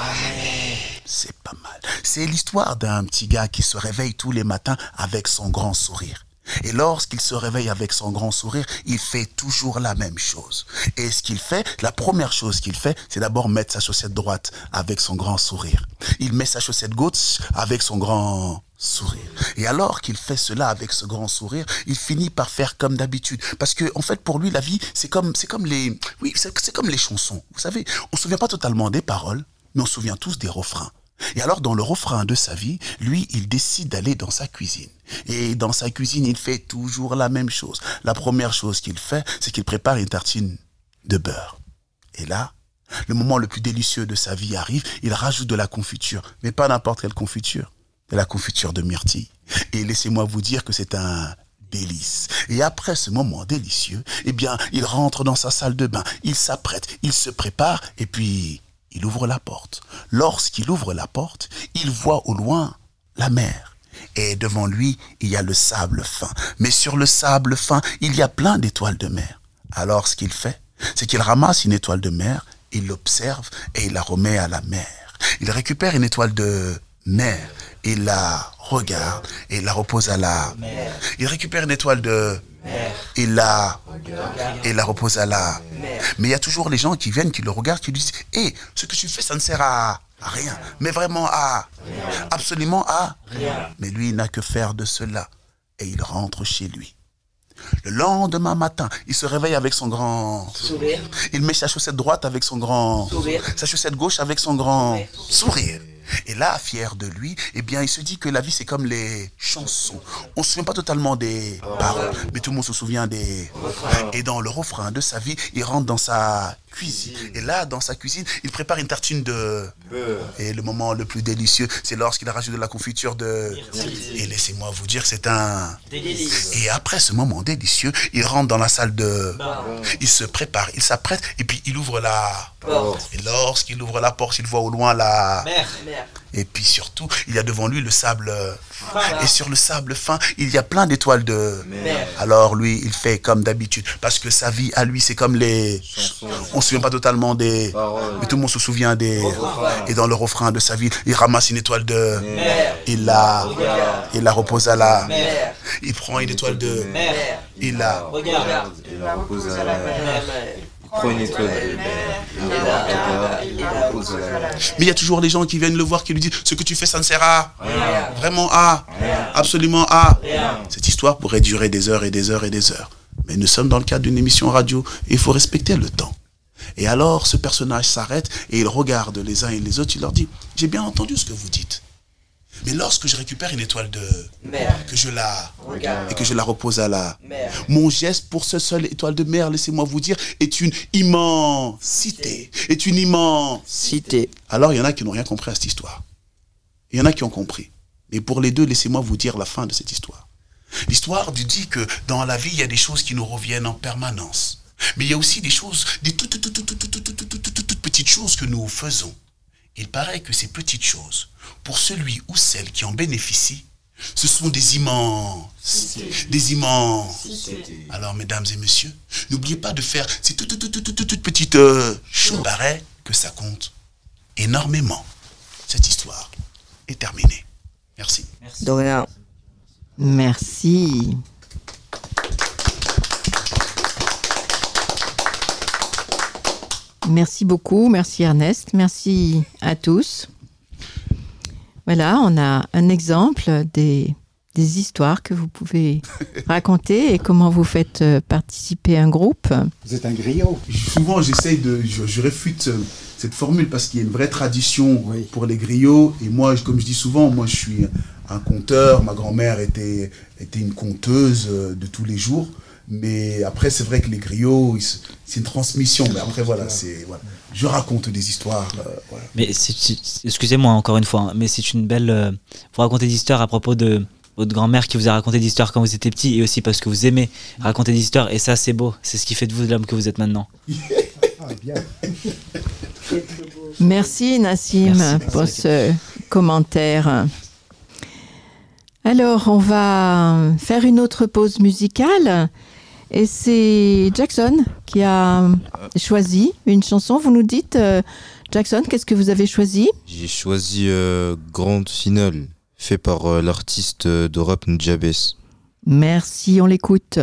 S3: Amen. C'est pas mal. C'est l'histoire d'un petit gars qui se réveille tous les matins avec son grand sourire. Et lorsqu'il se réveille avec son grand sourire, il fait toujours la même chose. Et ce qu'il fait, la première chose qu'il fait, c'est d'abord mettre sa chaussette droite avec son grand sourire. Il met sa chaussette gauche avec son grand sourire. Et alors qu'il fait cela avec ce grand sourire, il finit par faire comme d'habitude. Parce que, en fait, pour lui, la vie, c'est comme les chansons. Vous savez, on ne se souvient pas totalement des paroles, mais on se souvient tous des refrains. Et alors, dans le refrain de sa vie, lui, il décide d'aller dans sa cuisine. Et dans sa cuisine, il fait toujours la même chose. La première chose qu'il fait, c'est qu'il prépare une tartine de beurre. Et là, le moment le plus délicieux de sa vie arrive, il rajoute de la confiture. Mais pas n'importe quelle confiture, de la confiture de myrtille. Et laissez-moi vous dire que c'est un délice. Et après ce moment délicieux, eh bien, il rentre dans sa salle de bain, il s'apprête, il se prépare, et puis il ouvre la porte. Lorsqu'il ouvre la porte, il voit au loin la mer. Et devant lui, il y a le sable fin. Mais sur le sable fin, il y a plein d'étoiles de mer. Alors ce qu'il fait, c'est qu'il ramasse une étoile de mer, il l'observe et il la remet à la mer. Il récupère une étoile de mer, il la regarde et il la repose à la mer. Il récupère une étoile de mer, il la repose à la mer. Mais il y a toujours les gens qui viennent, qui le regardent, qui lui disent « Hé, ce que tu fais, ça ne sert à rien, mais vraiment à rien. Absolument à rien. » Mais lui, il n'a que faire de cela et il rentre chez lui. Le lendemain matin, il se réveille avec son grand sourire. Il met sa chaussette droite avec son grand sourire. Sa chaussette gauche avec son grand sourire. Et là, fier de lui, eh bien, il se dit que la vie, c'est comme les chansons. On ne se souvient pas totalement des paroles, mais tout le monde se souvient des... Et dans le refrain de sa vie, il rentre dans sa cuisine. Et là, dans sa cuisine, il prépare une tartine de beurre. Et le moment le plus délicieux, c'est lorsqu'il rajoute de la confiture de... Et laissez-moi vous dire, c'est un... délice. Et après ce moment délicieux, il rentre dans la salle de... Il se prépare, il s'apprête, et puis il ouvre la... porte. Et lorsqu'il ouvre la porte, il voit au loin la... mer. Et puis surtout, il y a devant lui le sable fin. Et sur le sable fin, il y a plein d'étoiles de mer. Alors lui, il fait comme d'habitude. Parce que sa vie, à lui, c'est comme les... chansons. On ne se souvient pas totalement des... paroles. Mais tout le monde se souvient des... Et dans le refrain de sa vie, il ramasse une étoile de mer. Il la repose à la mer. Il prend une étoile de mer. Il la regarde. Il la repose à la mer. Mais il y a toujours les gens qui viennent le voir, qui lui disent ce que tu fais, ça ne sert à rien. Vraiment à rien. Absolument à rien. Cette histoire pourrait durer des heures et des heures et des heures. Mais nous sommes dans le cadre d'une émission radio et il faut respecter le temps. Et alors ce personnage s'arrête et il regarde les uns et les autres, il leur dit « J'ai bien entendu ce que vous dites. Mais lorsque je récupère une étoile de mer, que je la regarde et que je la repose à la mer, mon geste pour ce seul étoile de mer, laissez-moi vous dire, est une immensité. Est une immensité. » Alors il y en a qui n'ont rien compris à cette histoire. Il y en a qui ont compris. Et pour les deux, laissez-moi vous dire la fin de cette histoire. L'histoire nous dit que dans la vie, il y a des choses qui nous reviennent en permanence. Mais il y a aussi des choses, des toutes petites choses que nous faisons. Il paraît que ces petites choses, pour celui ou celle qui en bénéficie, ce sont des immensités. Des immensités. Alors, mesdames et messieurs, n'oubliez pas de faire ces toutes petites choses. Il paraît que ça compte énormément. Cette histoire est terminée. Merci.
S9: De rien.
S2: Merci. Merci beaucoup, merci Ernest, merci à tous. Voilà, on a un exemple des histoires que vous pouvez raconter et comment vous faites participer un groupe.
S3: Vous êtes un griot. Souvent, je réfute cette formule parce qu'il y a une vraie tradition pour les griots. Et moi, comme je dis souvent, moi je suis un conteur. Ma grand-mère était une conteuse de tous les jours. Mais après, c'est vrai que les griots, c'est une transmission. Mais après, voilà, je raconte des histoires. Voilà.
S4: Mais excusez-moi encore une fois, hein, mais c'est une belle. Vous racontez des histoires à propos de votre grand-mère qui vous a raconté des histoires quand vous étiez petit, et aussi parce que vous aimez raconter des histoires. Et ça, c'est beau. C'est ce qui fait de vous l'homme que vous êtes maintenant.
S8: Bien.
S2: Merci Nassim pour ce commentaire. Alors, on va faire une autre pause musicale. Et c'est Jackson qui a choisi une chanson. Vous nous dites, Jackson, qu'est-ce que vous avez choisi ?
S5: J'ai choisi Grande Finale, fait par l'artiste de rap Njabes.
S2: Merci, on l'écoute.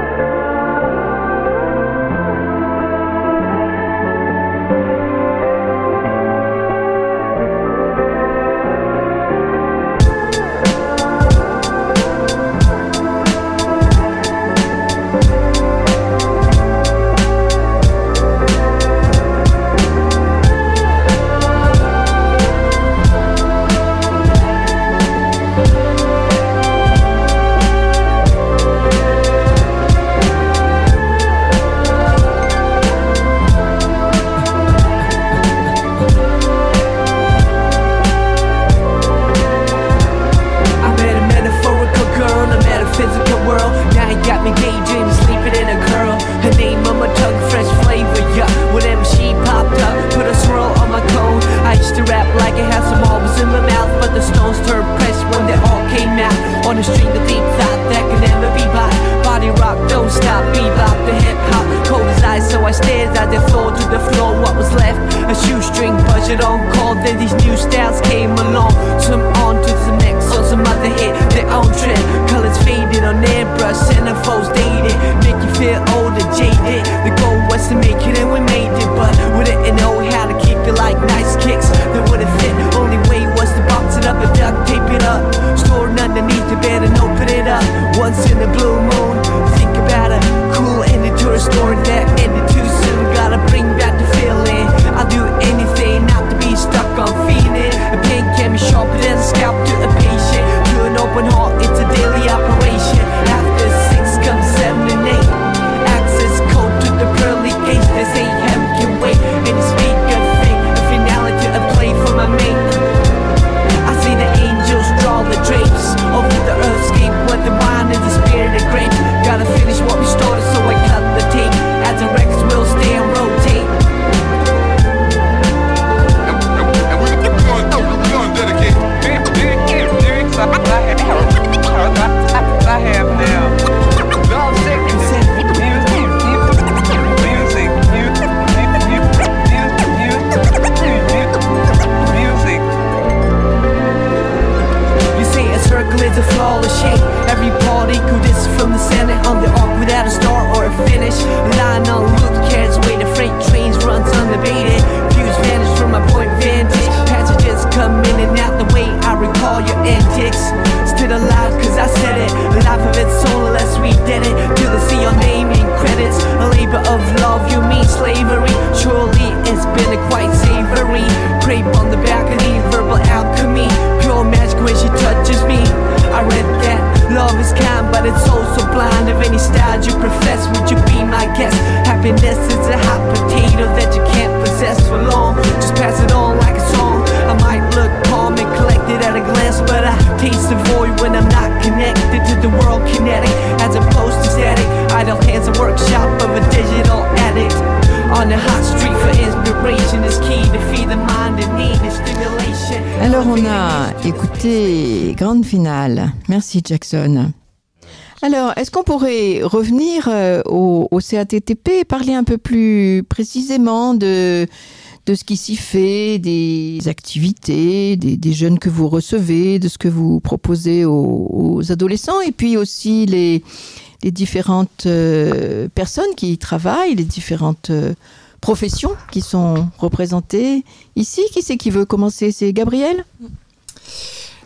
S2: Alors on a écouté Grande Finale. Merci Jackson. Alors, est-ce qu'on pourrait revenir au CATTP et parler un peu plus précisément de ce qui s'y fait, des activités, des jeunes que vous recevez, de ce que vous proposez aux adolescents, et puis aussi les différentes personnes qui y travaillent, les différentes professions qui sont représentées ici. Qui c'est qui veut commencer ? C'est Gabriel ?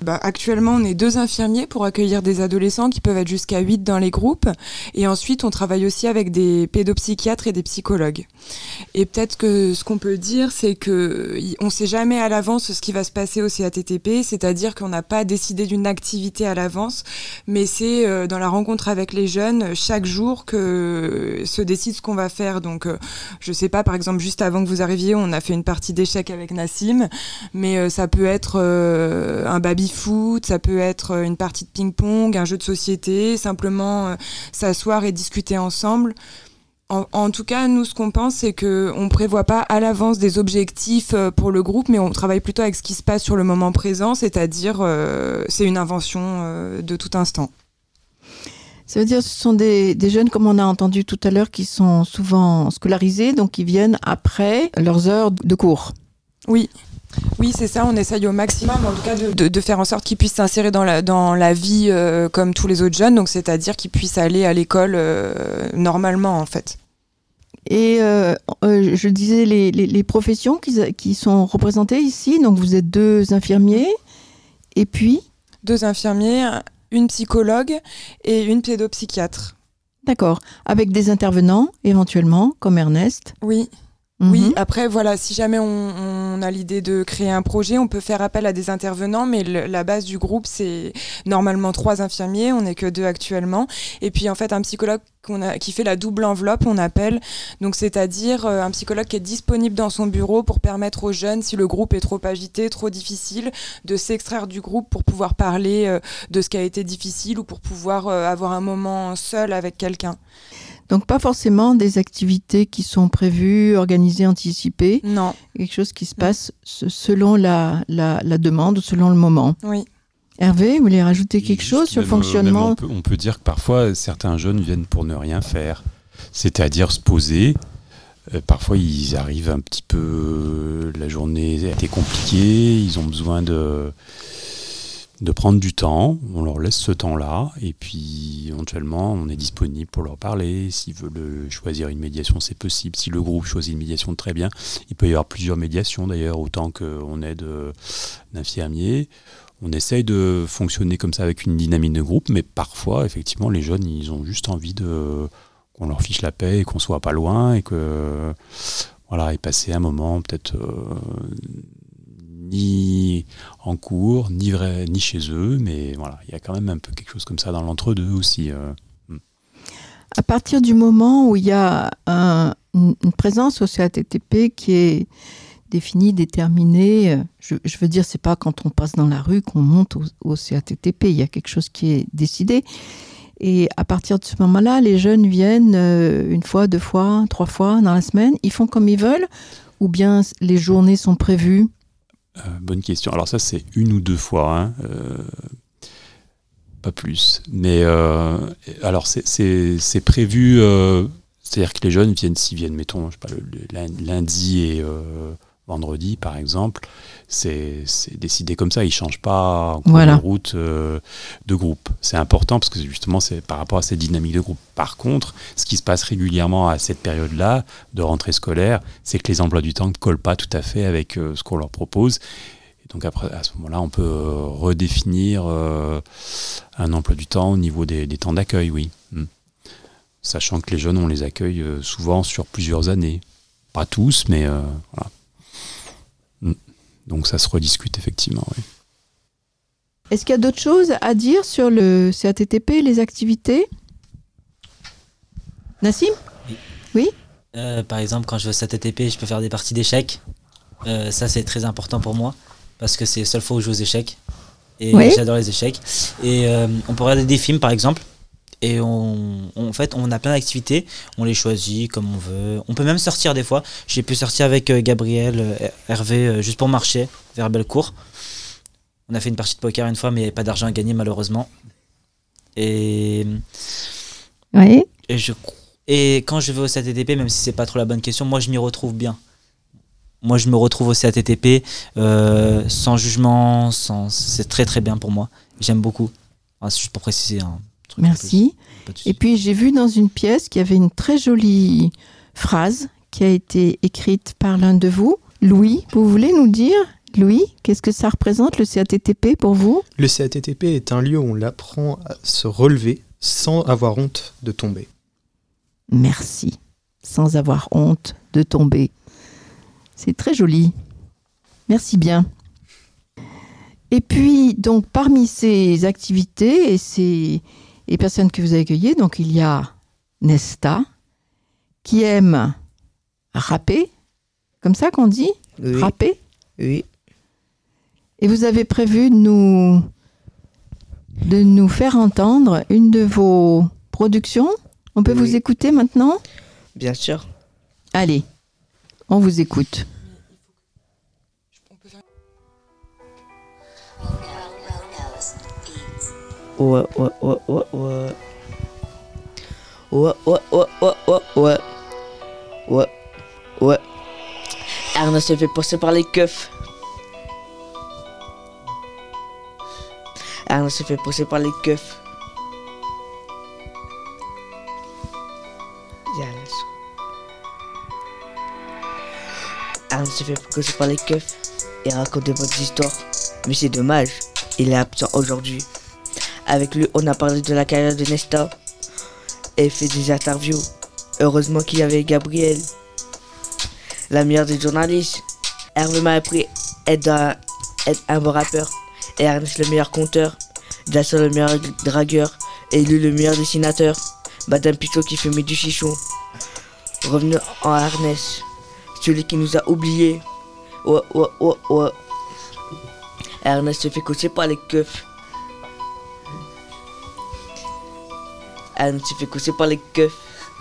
S6: Actuellement, on est 2 infirmiers pour accueillir des adolescents qui peuvent être jusqu'à 8 dans les groupes. Et ensuite, on travaille aussi avec des pédopsychiatres et des psychologues. Et peut-être que ce qu'on peut dire, c'est qu'on ne sait jamais à l'avance ce qui va se passer au CATTP, c'est-à-dire qu'on n'a pas décidé d'une activité à l'avance, mais c'est dans la rencontre avec les jeunes, chaque jour, que se décide ce qu'on va faire. Donc, je ne sais pas, par exemple, juste avant que vous arriviez, on a fait une partie d'échecs avec Nassim, mais ça peut être un baby-foot, ça peut être une partie de ping-pong, un jeu de société, simplement s'asseoir et discuter ensemble. En tout cas, nous, ce qu'on pense, c'est qu'on ne prévoit pas à l'avance des objectifs pour le groupe, mais on travaille plutôt avec ce qui se passe sur le moment présent, c'est-à-dire c'est une invention de tout instant.
S2: Ça veut dire que ce sont des jeunes, comme on a entendu tout à l'heure, qui sont souvent scolarisés, donc qui viennent après leurs heures de cours.
S6: Oui, c'est ça, on essaye au maximum en tout cas de faire en sorte qu'ils puissent s'insérer dans la vie comme tous les autres jeunes, donc c'est-à-dire qu'ils puissent aller à l'école normalement en fait.
S2: Et je disais les professions qui sont représentées ici, donc vous êtes 2 infirmiers, et puis
S6: 2 infirmiers, une psychologue et une pédopsychiatre.
S2: D'accord, avec des intervenants éventuellement, comme Ernest.
S6: Oui. Oui, après, voilà, si jamais on a l'idée de créer un projet, on peut faire appel à des intervenants, mais la base du groupe, c'est normalement 3 infirmiers, on n'est que 2 actuellement, et puis en fait un psychologue qui fait la double enveloppe, on appelle, donc c'est-à-dire un psychologue qui est disponible dans son bureau pour permettre aux jeunes, si le groupe est trop agité, trop difficile, de s'extraire du groupe pour pouvoir parler de ce qui a été difficile ou pour pouvoir avoir un moment seul avec quelqu'un.
S2: Donc pas forcément des activités qui sont prévues, organisées, anticipées.
S6: Non.
S2: Quelque chose qui se passe selon la demande, selon le moment.
S6: Oui.
S2: Hervé, vous voulez rajouter quelque chose sur le fonctionnement ?
S7: On peut dire que parfois certains jeunes viennent pour ne rien faire, c'est-à-dire se poser. Parfois ils arrivent un petit peu, la journée a été compliquée, ils ont besoin de prendre du temps, on leur laisse ce temps-là, et puis éventuellement on est disponible pour leur parler. S'ils veulent choisir une médiation, c'est possible. Si le groupe choisit une médiation, très bien. Il peut y avoir plusieurs médiations d'ailleurs, autant qu'on aide d'infirmiers. On essaye de fonctionner comme ça avec une dynamique de groupe, mais parfois, effectivement, les jeunes, ils ont juste envie qu'on leur fiche la paix et qu'on soit pas loin, et que voilà, et passer un moment peut-être ni en cours, ni chez eux, mais voilà, il y a quand même un peu quelque chose comme ça dans l'entre-deux aussi.
S2: À partir du moment où il y a une présence au CATTP qui est définie, déterminée, je veux dire, c'est pas quand on passe dans la rue qu'on monte au CATTP, il y a quelque chose qui est décidé. Et à partir de ce moment-là, les jeunes viennent 1 fois, 2 fois, 3 fois dans la semaine. Ils font comme ils veulent, ou bien les journées sont prévues?
S7: Bonne question. Alors ça, c'est 1 ou 2 fois, pas plus. Mais alors c'est prévu, c'est-à-dire que les jeunes viennent, s'ils viennent, mettons, je sais pas, le lundi et vendredi, par exemple, c'est décidé comme ça. Ils ne changent pas en cours de route de groupe. C'est important parce que justement, c'est par rapport à cette dynamique de groupe. Par contre, ce qui se passe régulièrement à cette période-là de rentrée scolaire, c'est que les emplois du temps ne collent pas tout à fait avec ce qu'on leur propose. Et donc après, à ce moment-là, on peut redéfinir un emploi du temps au niveau des temps d'accueil, oui. Sachant que les jeunes, on les accueille souvent sur plusieurs années. Pas tous, mais voilà. Donc ça se rediscute effectivement, oui.
S2: Est-ce qu'il y a d'autres choses à dire sur le CATTP, les activités ? Nassim ? Oui.
S4: Par exemple, quand je vais au CATTP, je peux faire des parties d'échecs. Ça, c'est très important pour moi, parce que c'est la seule fois où je joue aux échecs. Et j'adore les échecs. Et on peut regarder des films, par exemple. Et en fait, on a plein d'activités, on les choisit comme on veut. On peut même sortir des fois. J'ai pu sortir avec Gabriel, Hervé, juste pour marcher vers Bellecour. On a fait une partie de poker 1 fois, mais il n'y avait pas d'argent à gagner, malheureusement. Et quand je vais au CATTP, même si c'est pas trop la bonne question, moi je m'y retrouve bien. Moi je me retrouve au CATTP sans jugement, c'est très très bien pour moi. J'aime beaucoup. C'est juste pour préciser un truc.
S2: Merci. Et puis j'ai vu dans une pièce qu'il y avait une très jolie phrase qui a été écrite par l'un de vous. Louis, vous voulez nous dire Louis, qu'est-ce que ça représente le CATTP pour vous ?
S12: Le CATTP est un lieu où on apprend à se relever sans avoir honte de tomber.
S2: Merci. Sans avoir honte de tomber. C'est très joli. Merci bien. Et puis, donc, parmi ces activités et ces personnes que vous accueillez, donc il y a Nesta, qui aime rapper, comme ça qu'on dit ?
S9: Oui.
S2: Rapper ?
S9: Oui.
S2: Et vous avez prévu de nous faire entendre une de vos productions ? On peut vous écouter maintenant ?
S9: Bien sûr.
S2: Allez, on vous écoute.
S9: Ouais. Ernest se fait passer par les keufs. Ernest se fait passer par les keufs. Ernest se fait passer par les keufs et raconte des bonnes histoires. Mais c'est dommage, il est absent aujourd'hui. Avec lui, on a parlé de la carrière de Nesta et fait des interviews. Heureusement qu'il y avait Gabriel, la meilleure des journalistes. Hervé m'a appris à être un bon rappeur. Et Ernest le meilleur conteur. Jason le meilleur dragueur. Et lui le meilleur dessinateur. Madame Pichot qui fumait du chichon. Revenons en Ernest, celui qui nous a oubliés. Ouais. Ernest se fait coacher par les keufs. Ernest se fait coacher par les keufs.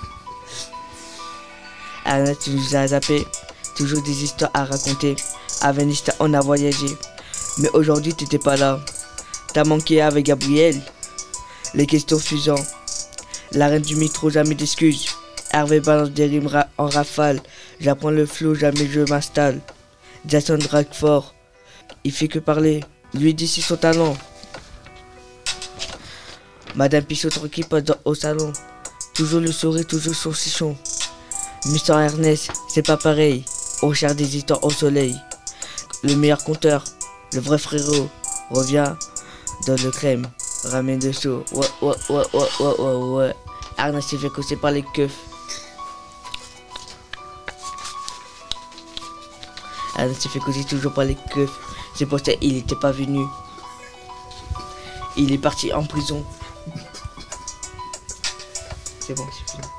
S9: Ernest, tu nous as zappé. Toujours des histoires à raconter. Avec Nesta, on a voyagé. Mais aujourd'hui, t'étais pas là. T'as manqué avec Gabriel. Les questions fusant. La reine du micro, jamais d'excuses. Hervé balance des rimes en rafale. J'apprends le flow, jamais je m'installe. Jason drague fort. Il fait que parler. Lui dit son talent. Madame Pichot tranquille passe au salon. Toujours le sourire, toujours son chichon. Mr. Ernest, c'est pas pareil. On cherche des histoires au soleil. Le meilleur conteur, le vrai frérot, revient dans le crème. Ramène de chaud. Ouais. Ernest s'est fait coacher par les keufs. Ernest s'est fait coacher toujours par les keufs. C'est pour ça qu'il n'était pas venu. Il est parti en prison. C'est bon, c'est fini.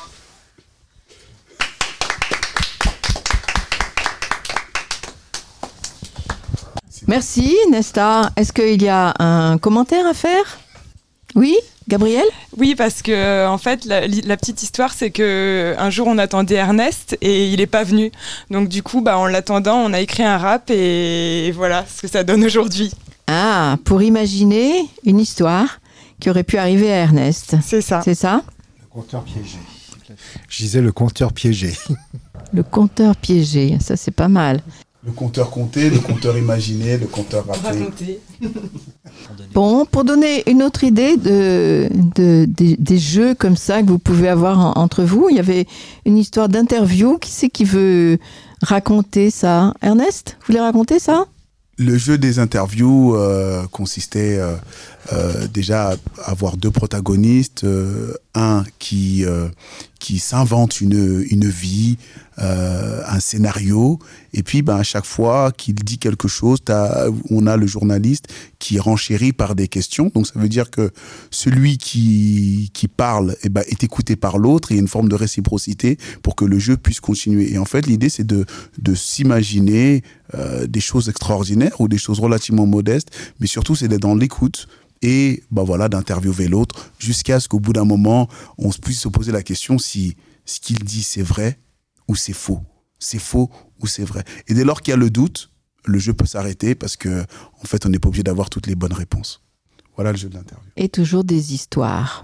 S2: Merci Nesta. Est-ce qu'il y a un commentaire à faire ? Oui, Gabriel ?
S6: Oui, parce que en fait, la petite histoire, c'est que un jour on attendait Ernest et il est pas venu. Donc du coup, en l'attendant, on a écrit un rap et voilà ce que ça donne aujourd'hui.
S2: Ah, pour imaginer une histoire qui aurait pu arriver à Ernest.
S6: C'est ça.
S2: C'est ça ?
S8: Le compteur piégé. Je disais le compteur piégé.
S2: Le compteur piégé, ça c'est pas mal.
S3: Le compteur compté, le compteur imaginé, le compteur raté.
S2: Bon, pour donner une autre idée des jeux comme ça que vous pouvez avoir entre vous, il y avait une histoire d'interview. Qui c'est qui veut raconter ça ? Ernest, vous voulez raconter ça ?
S3: Le jeu des interviews consistait déjà à avoir deux protagonistes, un qui s'invente une vie, un scénario, et puis à chaque fois qu'il dit quelque chose, on a le journaliste qui renchérit par des questions. Donc ça veut dire que celui qui parle est écouté par l'autre, et il y a une forme de réciprocité pour que le jeu puisse continuer. Et en fait, l'idée, c'est de s'imaginer des choses extraordinaires ou des choses relativement modestes, mais surtout, c'est d'être dans l'écoute et d'interviewer l'autre jusqu'à ce qu'au bout d'un moment, on puisse se poser la question si ce qu'il dit, c'est vrai ou c'est faux. C'est faux ou c'est vrai. Et dès lors qu'il y a le doute, le jeu peut s'arrêter parce que, en fait, on n'est pas obligé d'avoir toutes les bonnes réponses. Voilà le jeu de l'interview.
S2: Et toujours des histoires.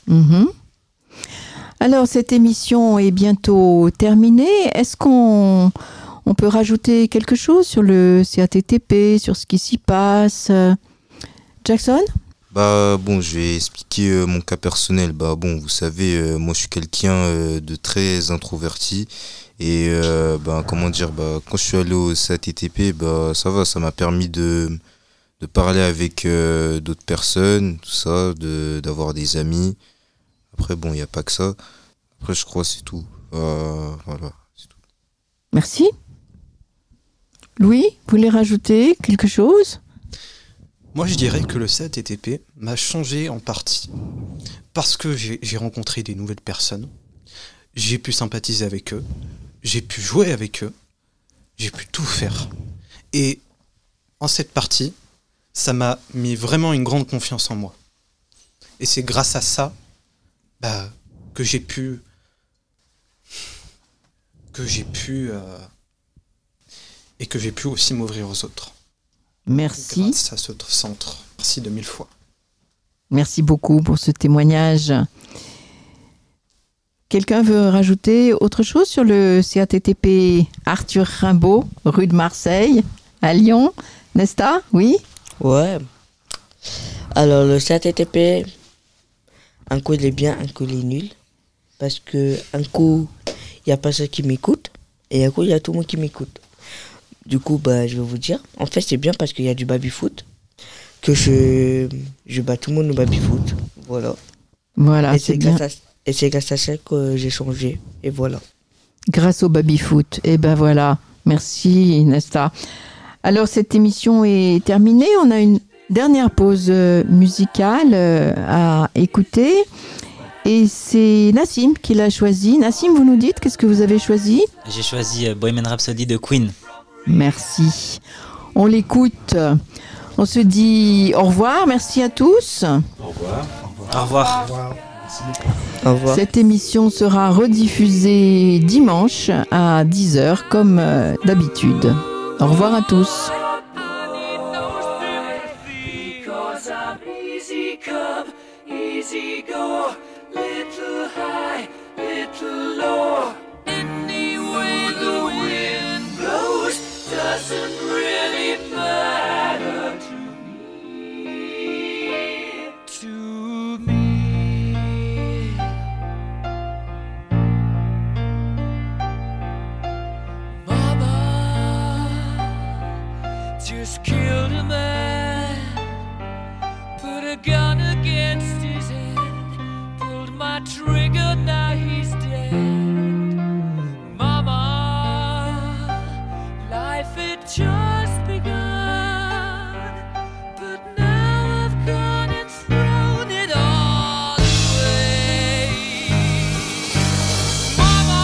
S2: Alors, cette émission est bientôt terminée. Est-ce qu'on peut rajouter quelque chose sur le CATTP, sur ce qui s'y passe ? Jackson ?
S5: Je vais expliquer mon cas personnel. Vous savez, moi je suis quelqu'un de très introverti, Et quand je suis allé au CATTP, ça va, ça m'a permis de parler avec d'autres personnes, tout ça, d'avoir des amis. Après, il n'y a pas que ça. Après, je crois que c'est tout. Voilà, c'est tout.
S2: Merci. Louis, vous voulez rajouter quelque chose ?
S12: Moi, je dirais que le CATTP m'a changé en partie. Parce que j'ai rencontré des nouvelles personnes. J'ai pu sympathiser avec eux. J'ai pu jouer avec eux. J'ai pu tout faire. Et en cette partie, ça m'a mis vraiment une grande confiance en moi. Et c'est grâce à ça que j'ai pu aussi m'ouvrir aux autres.
S2: Merci.
S12: Grâce à ce centre. Merci de 1000 fois.
S2: Merci beaucoup pour ce témoignage. Quelqu'un veut rajouter autre chose sur le CATTP Arthur Rimbaud, rue de Marseille, à Lyon? Nesta, oui?
S9: Ouais. Alors, le CATTP, un coup il est bien, un coup il est nul. Parce que un coup, il n'y a personne qui m'écoute, et un coup, il y a tout le monde qui m'écoute. Du coup, je vais vous dire, en fait, c'est bien parce qu'il y a du baby-foot, que je bats tout le monde au baby-foot. Voilà.
S2: Voilà,
S9: c'est bien. Et c'est grâce à ça que j'ai changé, et voilà.
S2: Grâce au baby-foot, et ben voilà. Merci, Nesta. Alors, cette émission est terminée. On a une dernière pause musicale à écouter. Et c'est Nassim qui l'a choisi. Nassim, vous nous dites, qu'est-ce que vous avez choisi?
S4: J'ai choisi Bohemian Rhapsody de Queen.
S2: Merci. On l'écoute. On se dit au revoir. Merci à tous.
S4: Au revoir. Au revoir. Au revoir.
S9: Au revoir.
S2: Cette émission sera rediffusée dimanche à 10h comme d'habitude. Au revoir à tous.
S10: Easy go, little high, little low. Any way the wind blows doesn't really matter to me. To me. Mama just killed a man, put a gun against his head. My trigger, now he's dead. Mama, life had just begun, but now I've gone and thrown it all away. Mama,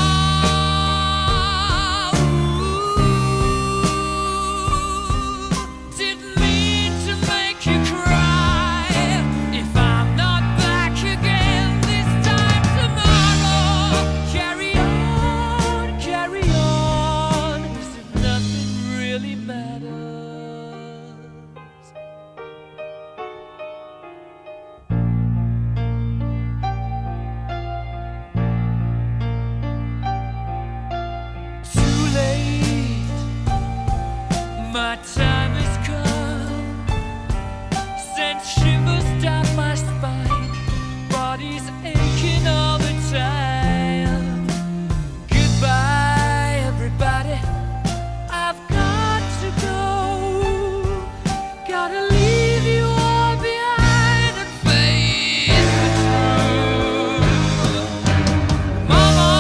S10: didn't mean to make you cry. If I'm not back again my time has come, sent shivers down my spine, body's aching all the time. Goodbye, everybody, I've got to go, gotta leave you all behind and face the truth. Mama,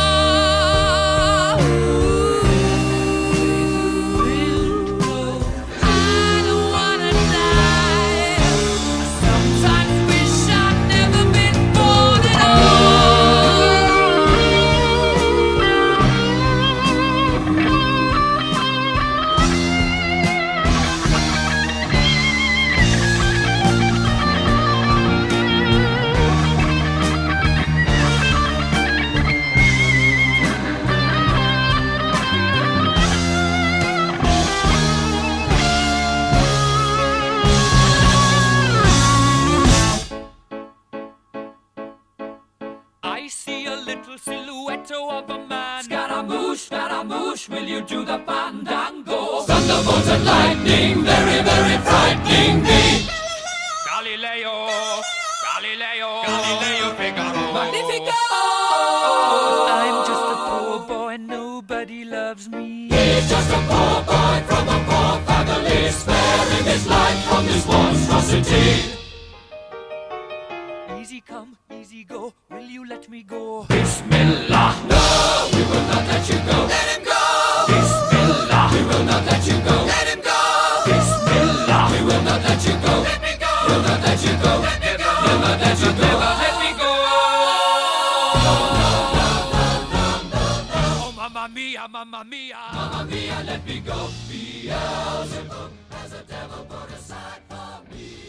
S10: I see a little silhouette of a man. Scaramouche, will you do the fandango? Thunderbolt and lightning, very, very frightening me. Galileo, Galileo.
S15: Galileo, Galileo Figaro,
S16: Magnifico!
S15: I'm just a poor boy, nobody loves me.
S16: He's just a poor boy from a poor family, sparing his life from this monstrosity.
S15: Easy come, easy go, will you let me go?
S16: Bismillah, no, we will not let you go. Let him go. Bismillah, we will not let you go. Let him go. Bismillah, we will not let you go. Let me go. We'll not let you go. Let me go. We'll not let you go. Never let me go.
S15: Oh, mamma mia, mamma mia.
S16: Mamma mia, let me go. Beelzebub has a devil put aside for me.